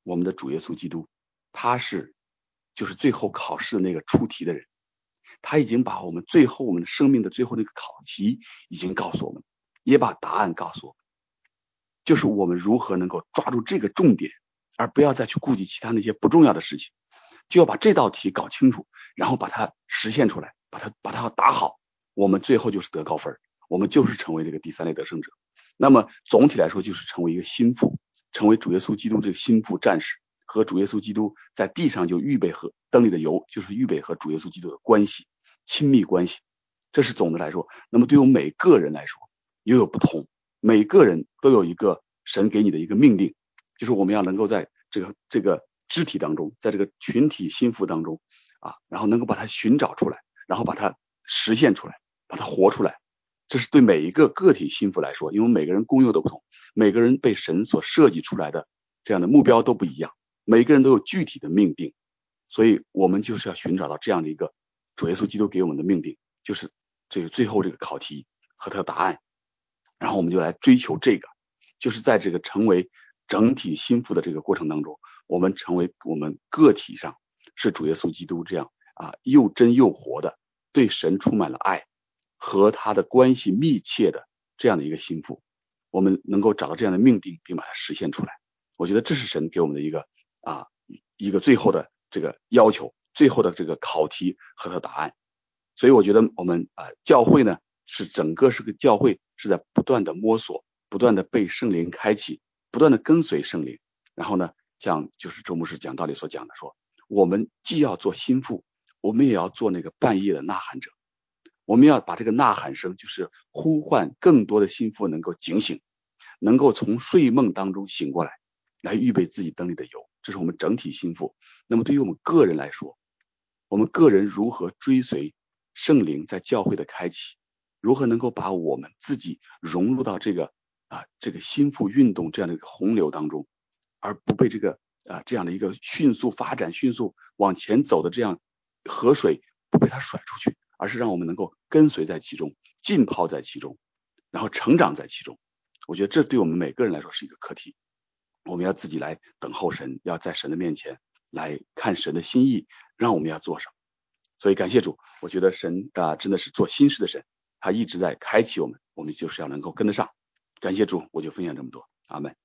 我们的主耶稣基督，他就是最后考试的那个出题的人，他已经把我们的生命的最后那个考题已经告诉我们，也把答案告诉我们，就是我们如何能够抓住这个重点，而不要再去顾及其他那些不重要的事情，就要把这道题搞清楚，然后把它实现出来，把它打好，我们最后就是得高分，我们就是成为这个第三类得胜者。那么总体来说，就是成为一个心腹，成为主耶稣基督这个心腹战士，和主耶稣基督在地上就预备和灯里的油，就是预备和主耶稣基督的关系，亲密关系。这是总的来说。那么对于每个人来说也有不同，每个人都有一个神给你的一个命令，就是我们要能够在这个肢体当中，在这个群体心腹当中然后能够把它寻找出来，然后把它实现出来，把它活出来。这是对每一个个体心腹来说，因为每个人功用都不同，每个人被神所设计出来的这样的目标都不一样，每个人都有具体的命定，所以我们就是要寻找到这样的一个主耶稣基督给我们的命定，就是这个最后这个考题和它的答案，然后我们就来追求这个，就是在这个成为整体心腹的这个过程当中，我们成为我们个体上是主耶稣基督这样又真又活的，对神充满了爱和他的关系密切的这样的一个心腹，我们能够找到这样的命定并把它实现出来。我觉得这是神给我们的一个最后的这个要求，最后的这个考题和它的答案。所以我觉得我们教会呢是个教会是在不断的摸索，不断的被圣灵开启，不断的跟随圣灵。然后呢，像就是周牧师讲道理所讲的说，我们既要做心腹，我们也要做那个半夜的呐喊者。我们要把这个呐喊声，就是呼唤更多的心腹能够警醒，能够从睡梦当中醒过来，来预备自己灯里的油。这是我们整体心腹。那么对于我们个人来说，我们个人如何追随圣灵在教会的开启，如何能够把我们自己融入到这个心腹运动这样的一个洪流当中，而不被这样的一个迅速发展、迅速往前走的这样河水不被它甩出去，而是让我们能够跟随在其中，浸泡在其中，然后成长在其中。我觉得这对我们每个人来说是一个课题，我们要自己来等候神，要在神的面前来看神的心意，让我们要做什么。所以感谢主，我觉得神真的是做新事的神，他一直在开启我们，我们就是要能够跟得上。感谢主，我就分享这么多，阿们。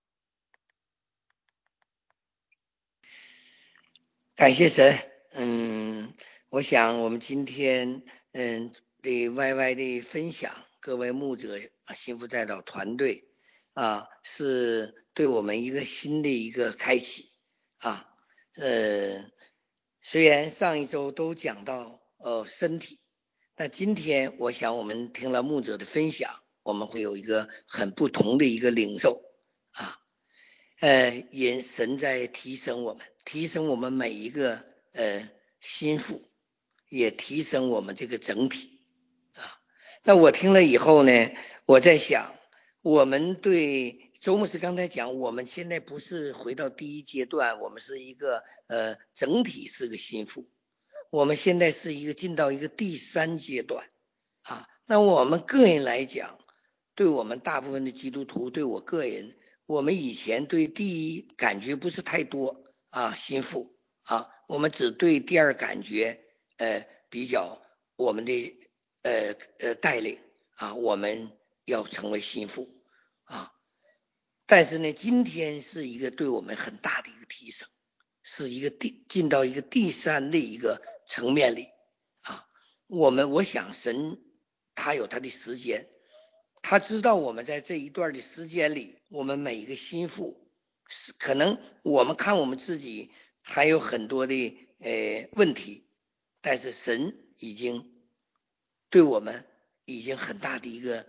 感谢神。我想我们今天对 YY 的分享，各位牧者幸福代祷团队是对我们一个新的一个开启虽然上一周都讲到身体，但今天我想我们听了牧者的分享，我们会有一个很不同的一个领受也神在提升我们每一个心腹，也提升我们这个整体那我听了以后呢，我在想，我们对周牧师刚才讲，我们现在不是回到第一阶段，我们是一个整体是个心腹，我们现在是进到一个第三阶段那我们个人来讲，对我们大部分的基督徒，对我个人，我们以前对第一感觉不是太多心腹我们只对第二感觉比较我们的带领我们要成为心腹但是呢，今天是一个对我们很大的一个提升，是一个进到一个第三的一个层面里我想神他有他的时间，他知道我们在这一段的时间里，我们每一个心腹可能我们看我们自己还有很多的问题，但是神已经对我们已经很大的一个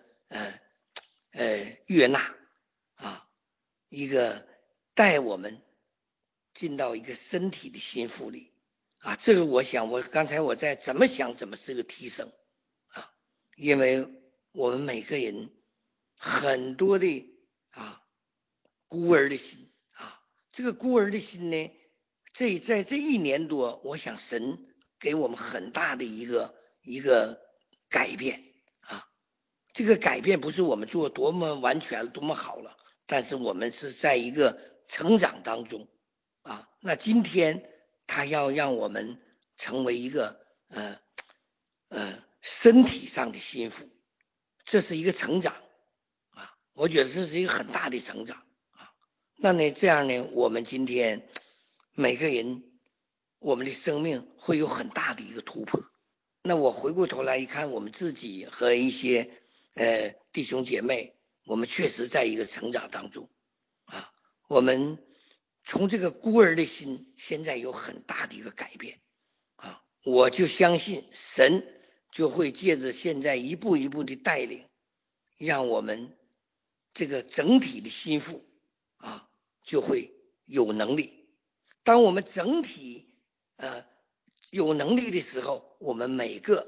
悦纳一个带我们进到一个身体的心腹里这个我想我刚才我在怎么想怎么是个提升因为我们每个人很多的孤儿的心这个孤儿的心呢，在这1年多，我想神给我们很大的一个改变这个改变不是我们做多么完全多么好了，但是我们是在一个成长当中啊。那今天他要让我们成为一个身体上的心腹，这是一个成长啊，我觉得这是一个很大的成长啊。那呢，这样呢，我们今天每个人我们的生命会有很大的一个突破。那我回过头来一看，我们自己和一些弟兄姐妹，我们确实在一个成长当中啊。我们从这个孤儿的心，现在有很大的一个改变啊。我就相信神就会借着现在一步一步的带领，让我们这个整体的心腹啊就会有能力。当我们整体有能力的时候，我们每个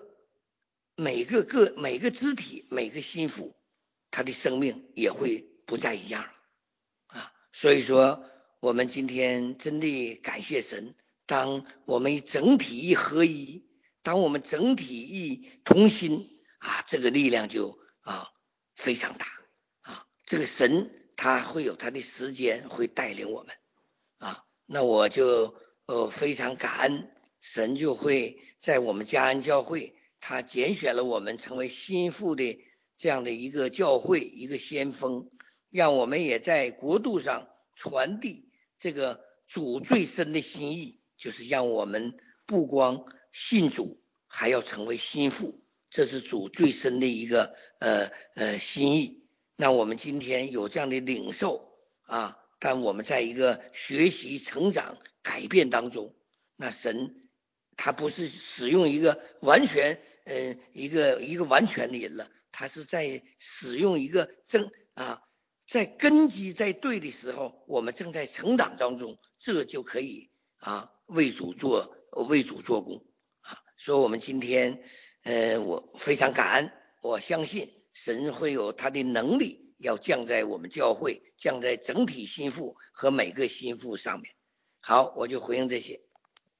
肢体每个心腹，他的生命也会不再一样了啊。所以说我们今天真的感谢神，当我们整体一合一，当我们整体一同心啊，这个力量就非常大啊。这个神他会有他的时间会带领我们啊。那我就非常感恩神，就会在我们嘉安教会，他拣选了我们成为心腹的这样的一个教会，一个先锋，让我们也在国度上传递这个主最深的心意，就是让我们不光信主，还要成为心腹，这是主最深的一个心意。那我们今天有这样的领受啊，但我们在一个学习、成长、改变当中，那神他不是使用一个完全一个完全的人了，他是在使用一个在根基在对的时候，我们正在成长当中，这就可以为主做工啊。所以我们今天我非常感恩，我相信神会有他的能力要降在我们教会，降在整体心腹和每个心腹上面。好，我就回应这些。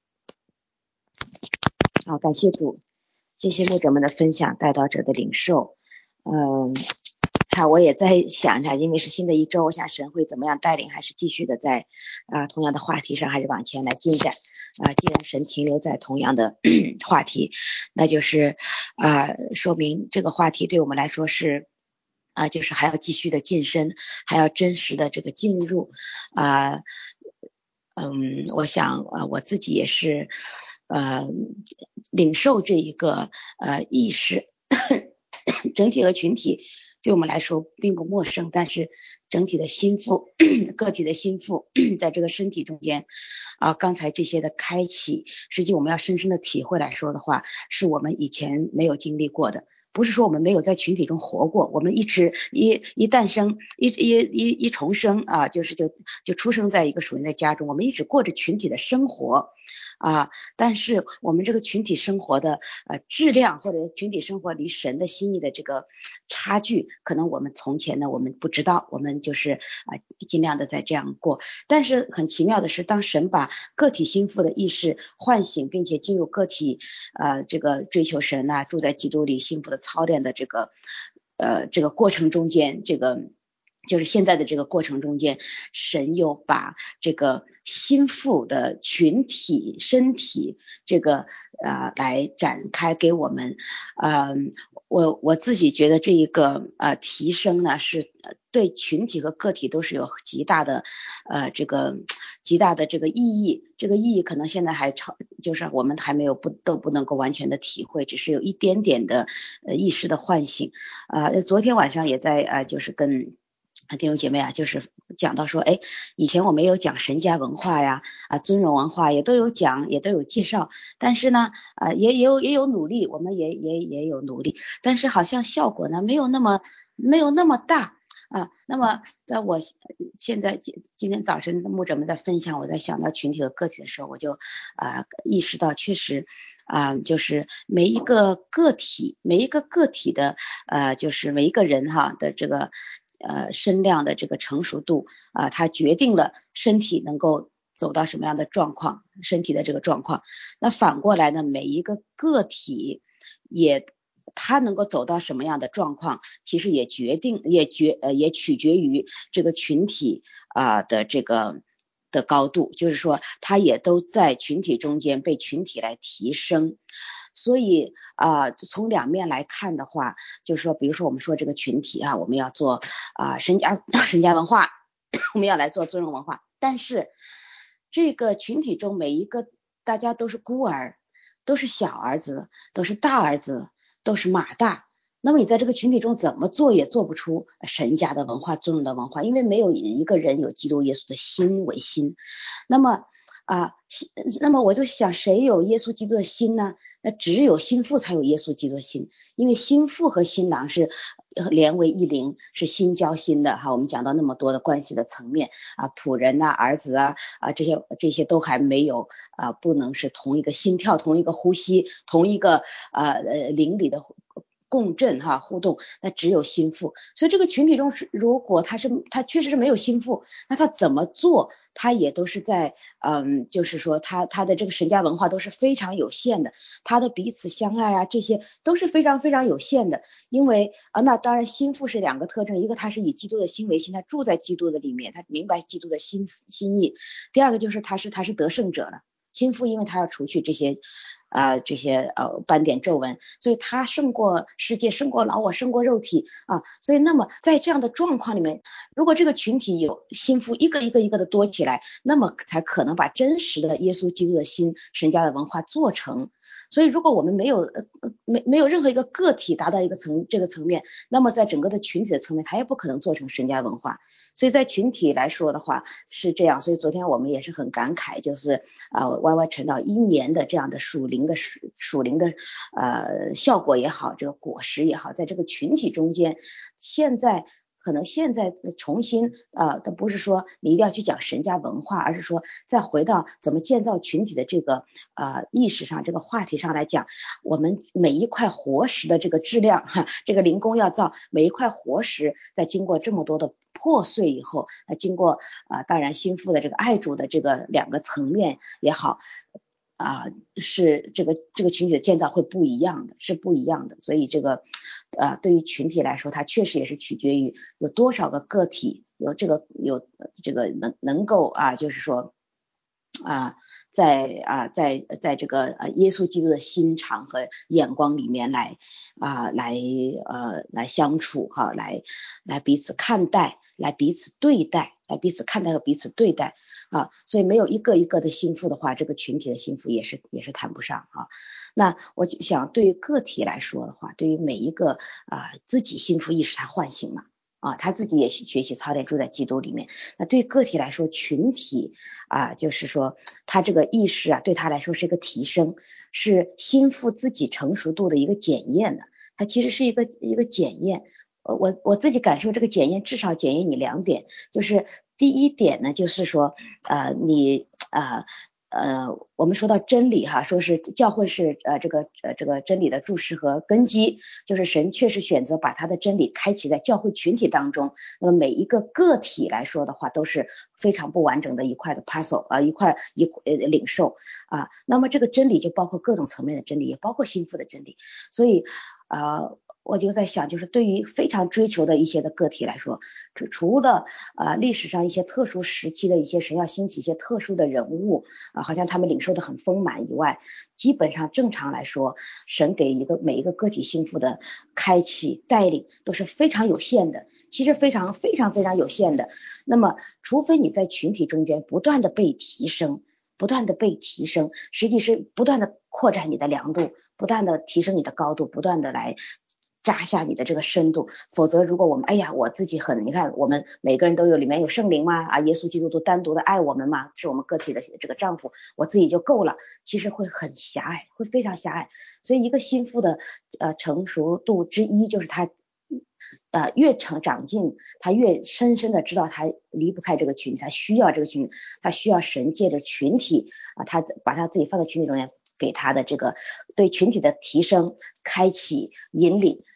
好，感谢主，谢谢牧者们的分享，带导者的领受。我也在想着，因为是新的一周，我想神会怎么样带领，还是继续的在同样的话题上，还是往前来进展既然神停留在同样的话题，那就是说明这个话题对我们来说是就是还要继续的晋升，还要真实的这个进入我想我自己也是领受这一个意识整体和群体对我们来说并不陌生，但是整体的心腹个体的心腹在这个身体中间刚才这些的开启，实际我们要深深的体会来说的话，是我们以前没有经历过的，不是说我们没有在群体中活过，我们一直一诞生一重生就出生在一个属灵的家中，我们一直过着群体的生活但是我们这个群体生活的质量，或者群体生活离神的心意的这个差距，可能我们从前呢我们不知道，我们就是尽量的在这样过。但是很奇妙的是，当神把个体心腹的意识唤醒，并且进入个体这个追求神住在基督里幸福的操练的这个过程中间，这个就是现在的这个过程中间，神又把这个心腹的群体身体这个来展开给我们我自己觉得这一个提升呢，是对群体和个体都是有极大的这个意义。这个意义可能现在还就是我们还没有都不能够完全的体会，只是有一点点的意识的唤醒昨天晚上也在就是跟弟兄姐妹就是讲到说以前我们有讲神家文化呀尊荣文化也都有讲，也都有介绍，但是呢也有努力，我们也有努力，但是好像效果呢没有那么大那么在我现在今天早晨牧者们在分享，我在想到群体和个体的时候，我就意识到确实就是每一个个体的就是每一个人的这个身量的这个成熟度它决定了身体能够走到什么样的状况，身体的这个状况。那反过来呢，每一个个体它能够走到什么样的状况，其实也取决于这个群体的这个的高度，就是说他也都在群体中间被群体来提升。所以从两面来看的话，就是说比如说我们说这个群体我们要做神家文化，我们要来做尊荣文化，但是这个群体中每一个大家都是孤儿，都是小儿子，都是大儿子，都是马大，那么你在这个群体中怎么做也做不出神家的文化尊荣的文化，因为没有一个人有基督耶稣的心为心。那么我就想，谁有耶稣基督的心呢？那只有心腹才有耶稣基督的心，因为心腹和新郎是连为一灵，是心交心的我们讲到那么多的关系的层面仆人儿子这些都还没有不能是同一个心跳，同一个呼吸，同一个灵里的共振互动，那只有心腹。所以这个群体中如果他确实是没有心腹，那他怎么做他也都是在就是说他的这个神家文化都是非常有限的，他的彼此相爱这些都是非常非常有限的。因为那当然心腹是两个特征，一个他是以基督的心为心，他住在基督的里面，他明白基督的心意。第二个就是他是得胜者了，心腹因为他要除去这些斑点皱纹，所以他胜过世界，胜过老我，胜过肉体所以那么在这样的状况里面，如果这个群体有心腹一个一个的多起来，那么才可能把真实的耶稣基督的心神家的文化做成。所以如果我们没有任何一个个体达到这个层面，那么在整个的群体的层面他也不可能做成神家文化。所以在群体来说的话是这样。所以昨天我们也是很感慨，就是YY 传道1年的这样的属灵的效果也好，这个果实也好，在这个群体中间，现在重新它不是说你一定要去讲神家文化，而是说再回到怎么建造群体的这个意识上，这个话题上来讲，我们每一块活石的这个质量这个灵工要造，每一块活石在经过这么多的破碎以后，经过当然心腹的这个爱主的这个两个层面也好是这个群体的建造会不一样的，是不一样的。所以这个对于群体来说，它确实也是取决于有多少个个体有这个能够就是说在这个耶稣基督的心肠和眼光里面来相处来彼此看待，来彼此对待，来彼此看待和彼此对待所以没有一个一个的心腹的话，这个群体的心腹也是谈不上那我想对于个体来说的话，对于每一个自己心腹意识他唤醒了他自己也学习操练住在基督里面。那对于个体来说，群体就是说他这个意识对他来说是一个提升，是心腹自己成熟度的一个检验的。它其实是一个检验。我自己感受这个检验至少检验你2点，就是第一点呢，就是说你我们说到真理说是教会是这个真理的注释和根基，就是神确实选择把他的真理开启在教会群体当中。那么每一个个体来说的话，都是非常不完整的一块的 puzzle 一块领受那么这个真理就包括各种层面的真理，也包括心腹的真理。所以我就在想，就是对于非常追求的一些的个体来说，除了历史上一些特殊时期的一些神要兴起一些特殊的人物好像他们领受的很丰满以外，基本上正常来说，神给每一个个体心腹的开启带领都是非常有限的，其实非常非常非常有限的。那么除非你在群体中间不断的被提升，实际是不断的扩展你的量度，不断的提升你的高度，不断的来扎下你的这个深度。否则如果我们我自己你看我们每个人都里面有圣灵嘛耶稣基督都单独的爱我们嘛，是我们个体的这个丈夫，我自己就够了，其实会很狭隘，会非常狭隘。所以一个心腹的成熟度之一就是他越长进，他越深深的知道他离不开这个群体，他需要这个群体，他需要神借着群体他把他自己放在群体中间，给他的这个对群体的提升、开启、引领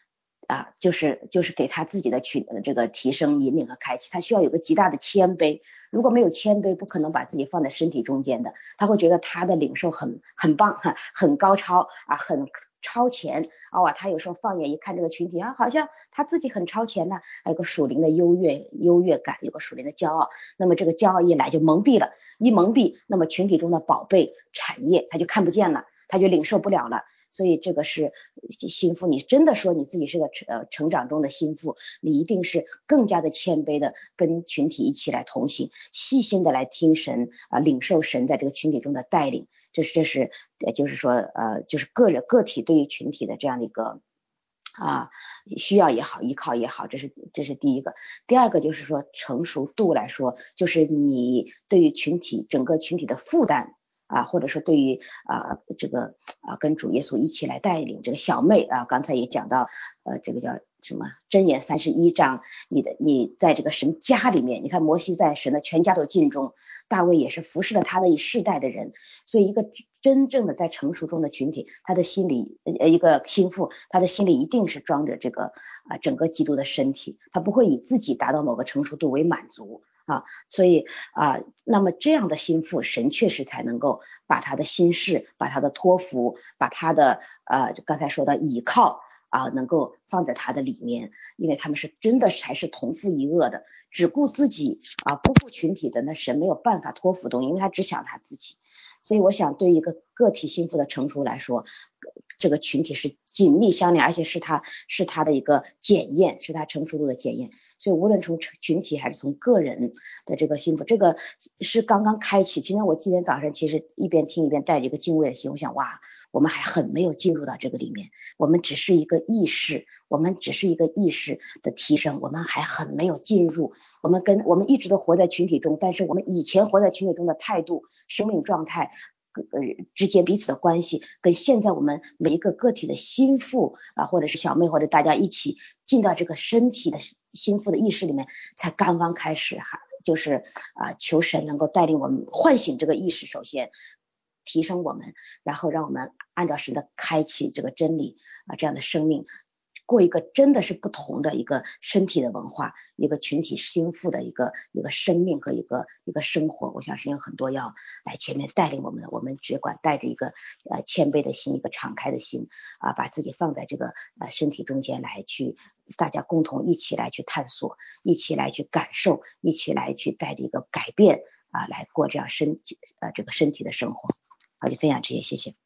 就是给他自己的这个提升引领和开启，他需要有个极大的谦卑。如果没有谦卑，不可能把自己放在身体中间的，他会觉得他的领受很棒很高超很超前他有时候放眼一看这个群体好像他自己很超前呢，还有个属灵的优越感，有个属灵的骄傲。那么这个骄傲一来就蒙蔽了，一蒙蔽，那么群体中的宝贝产业他就看不见了，他就领受不了了。所以这个是心腹，你真的说你自己是个成长中的心腹，你一定是更加的谦卑的跟群体一起来同行，细心的来听神领受神在这个群体中的带领。这是就是说就是个体对于群体的这样的一个需要也好，依靠也好，这是第一个。第二个就是说成熟度来说，就是你对于整个群体的负担或者说对于这个跟主耶稣一起来带领这个小妹刚才也讲到这个叫什么箴言31章，你在这个神家里面，你看摩西在神的全家都尽忠，大卫也是服侍了他的一世代的人，所以一个真正的在成熟中的群体，他的心里一个心腹，他的心里一定是装着这个整个基督的身体，他不会以自己达到某个成熟度为满足所以那么这样的心腹，神确实才能够把他的心事，把他的托付，把他的刚才说的倚靠能够放在他的里面，因为他们是真的还是同父一轭的，只顾自己不顾群体的，那神没有办法托付东西，因为他只想他自己。所以我想对一个个体心腹的成熟来说，这个群体是紧密相连，而且是他的一个检验，是他成熟度的检验。所以无论从群体还是从个人的这个心腹，这个是刚刚开启。今天我今天早上其实一边听一边带着一个敬畏的心，我想哇，我们还很没有进入到这个里面，我们只是一个意识的提升，我们还很没有进入。我们一直都活在群体中，但是我们以前活在群体中的态度、生命状态之间彼此的关系，跟现在我们每一个个体的心腹或者是小妹，或者大家一起进到这个身体的心腹的意识里面，才刚刚开始就是求神能够带领我们唤醒这个意识，首先提升我们，然后让我们按照神的开启这个真理这样的生命，过一个真的是不同的一个身体的文化，一个群体心腹的一个生命和一个生活。我想是有很多要来前面带领我们的，我们只管带着一个谦卑的心，一个敞开的心把自己放在这个身体中间来去，大家共同一起来去探索，一起来去感受，一起来去带着一个改变来过这样这个身体的生活。好，就分享这些，谢谢。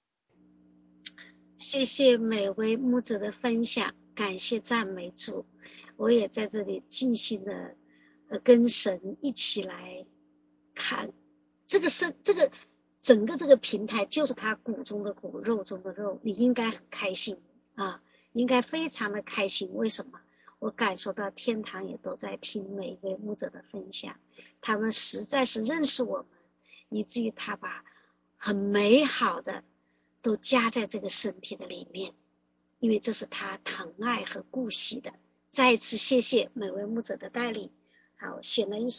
谢谢每位牧者的分享，感谢赞美主。我也在这里尽心的跟神一起来看这个整个这个平台就是他骨中的骨，肉中的肉，你应该很开心应该非常的开心。为什么？我感受到天堂也都在听每一位牧者的分享，他们实在是认识我们，以至于他把很美好的都加在这个身体的里面，因为这是他疼爱和顾惜的。再一次谢谢每位牧者的带领。好，选了一首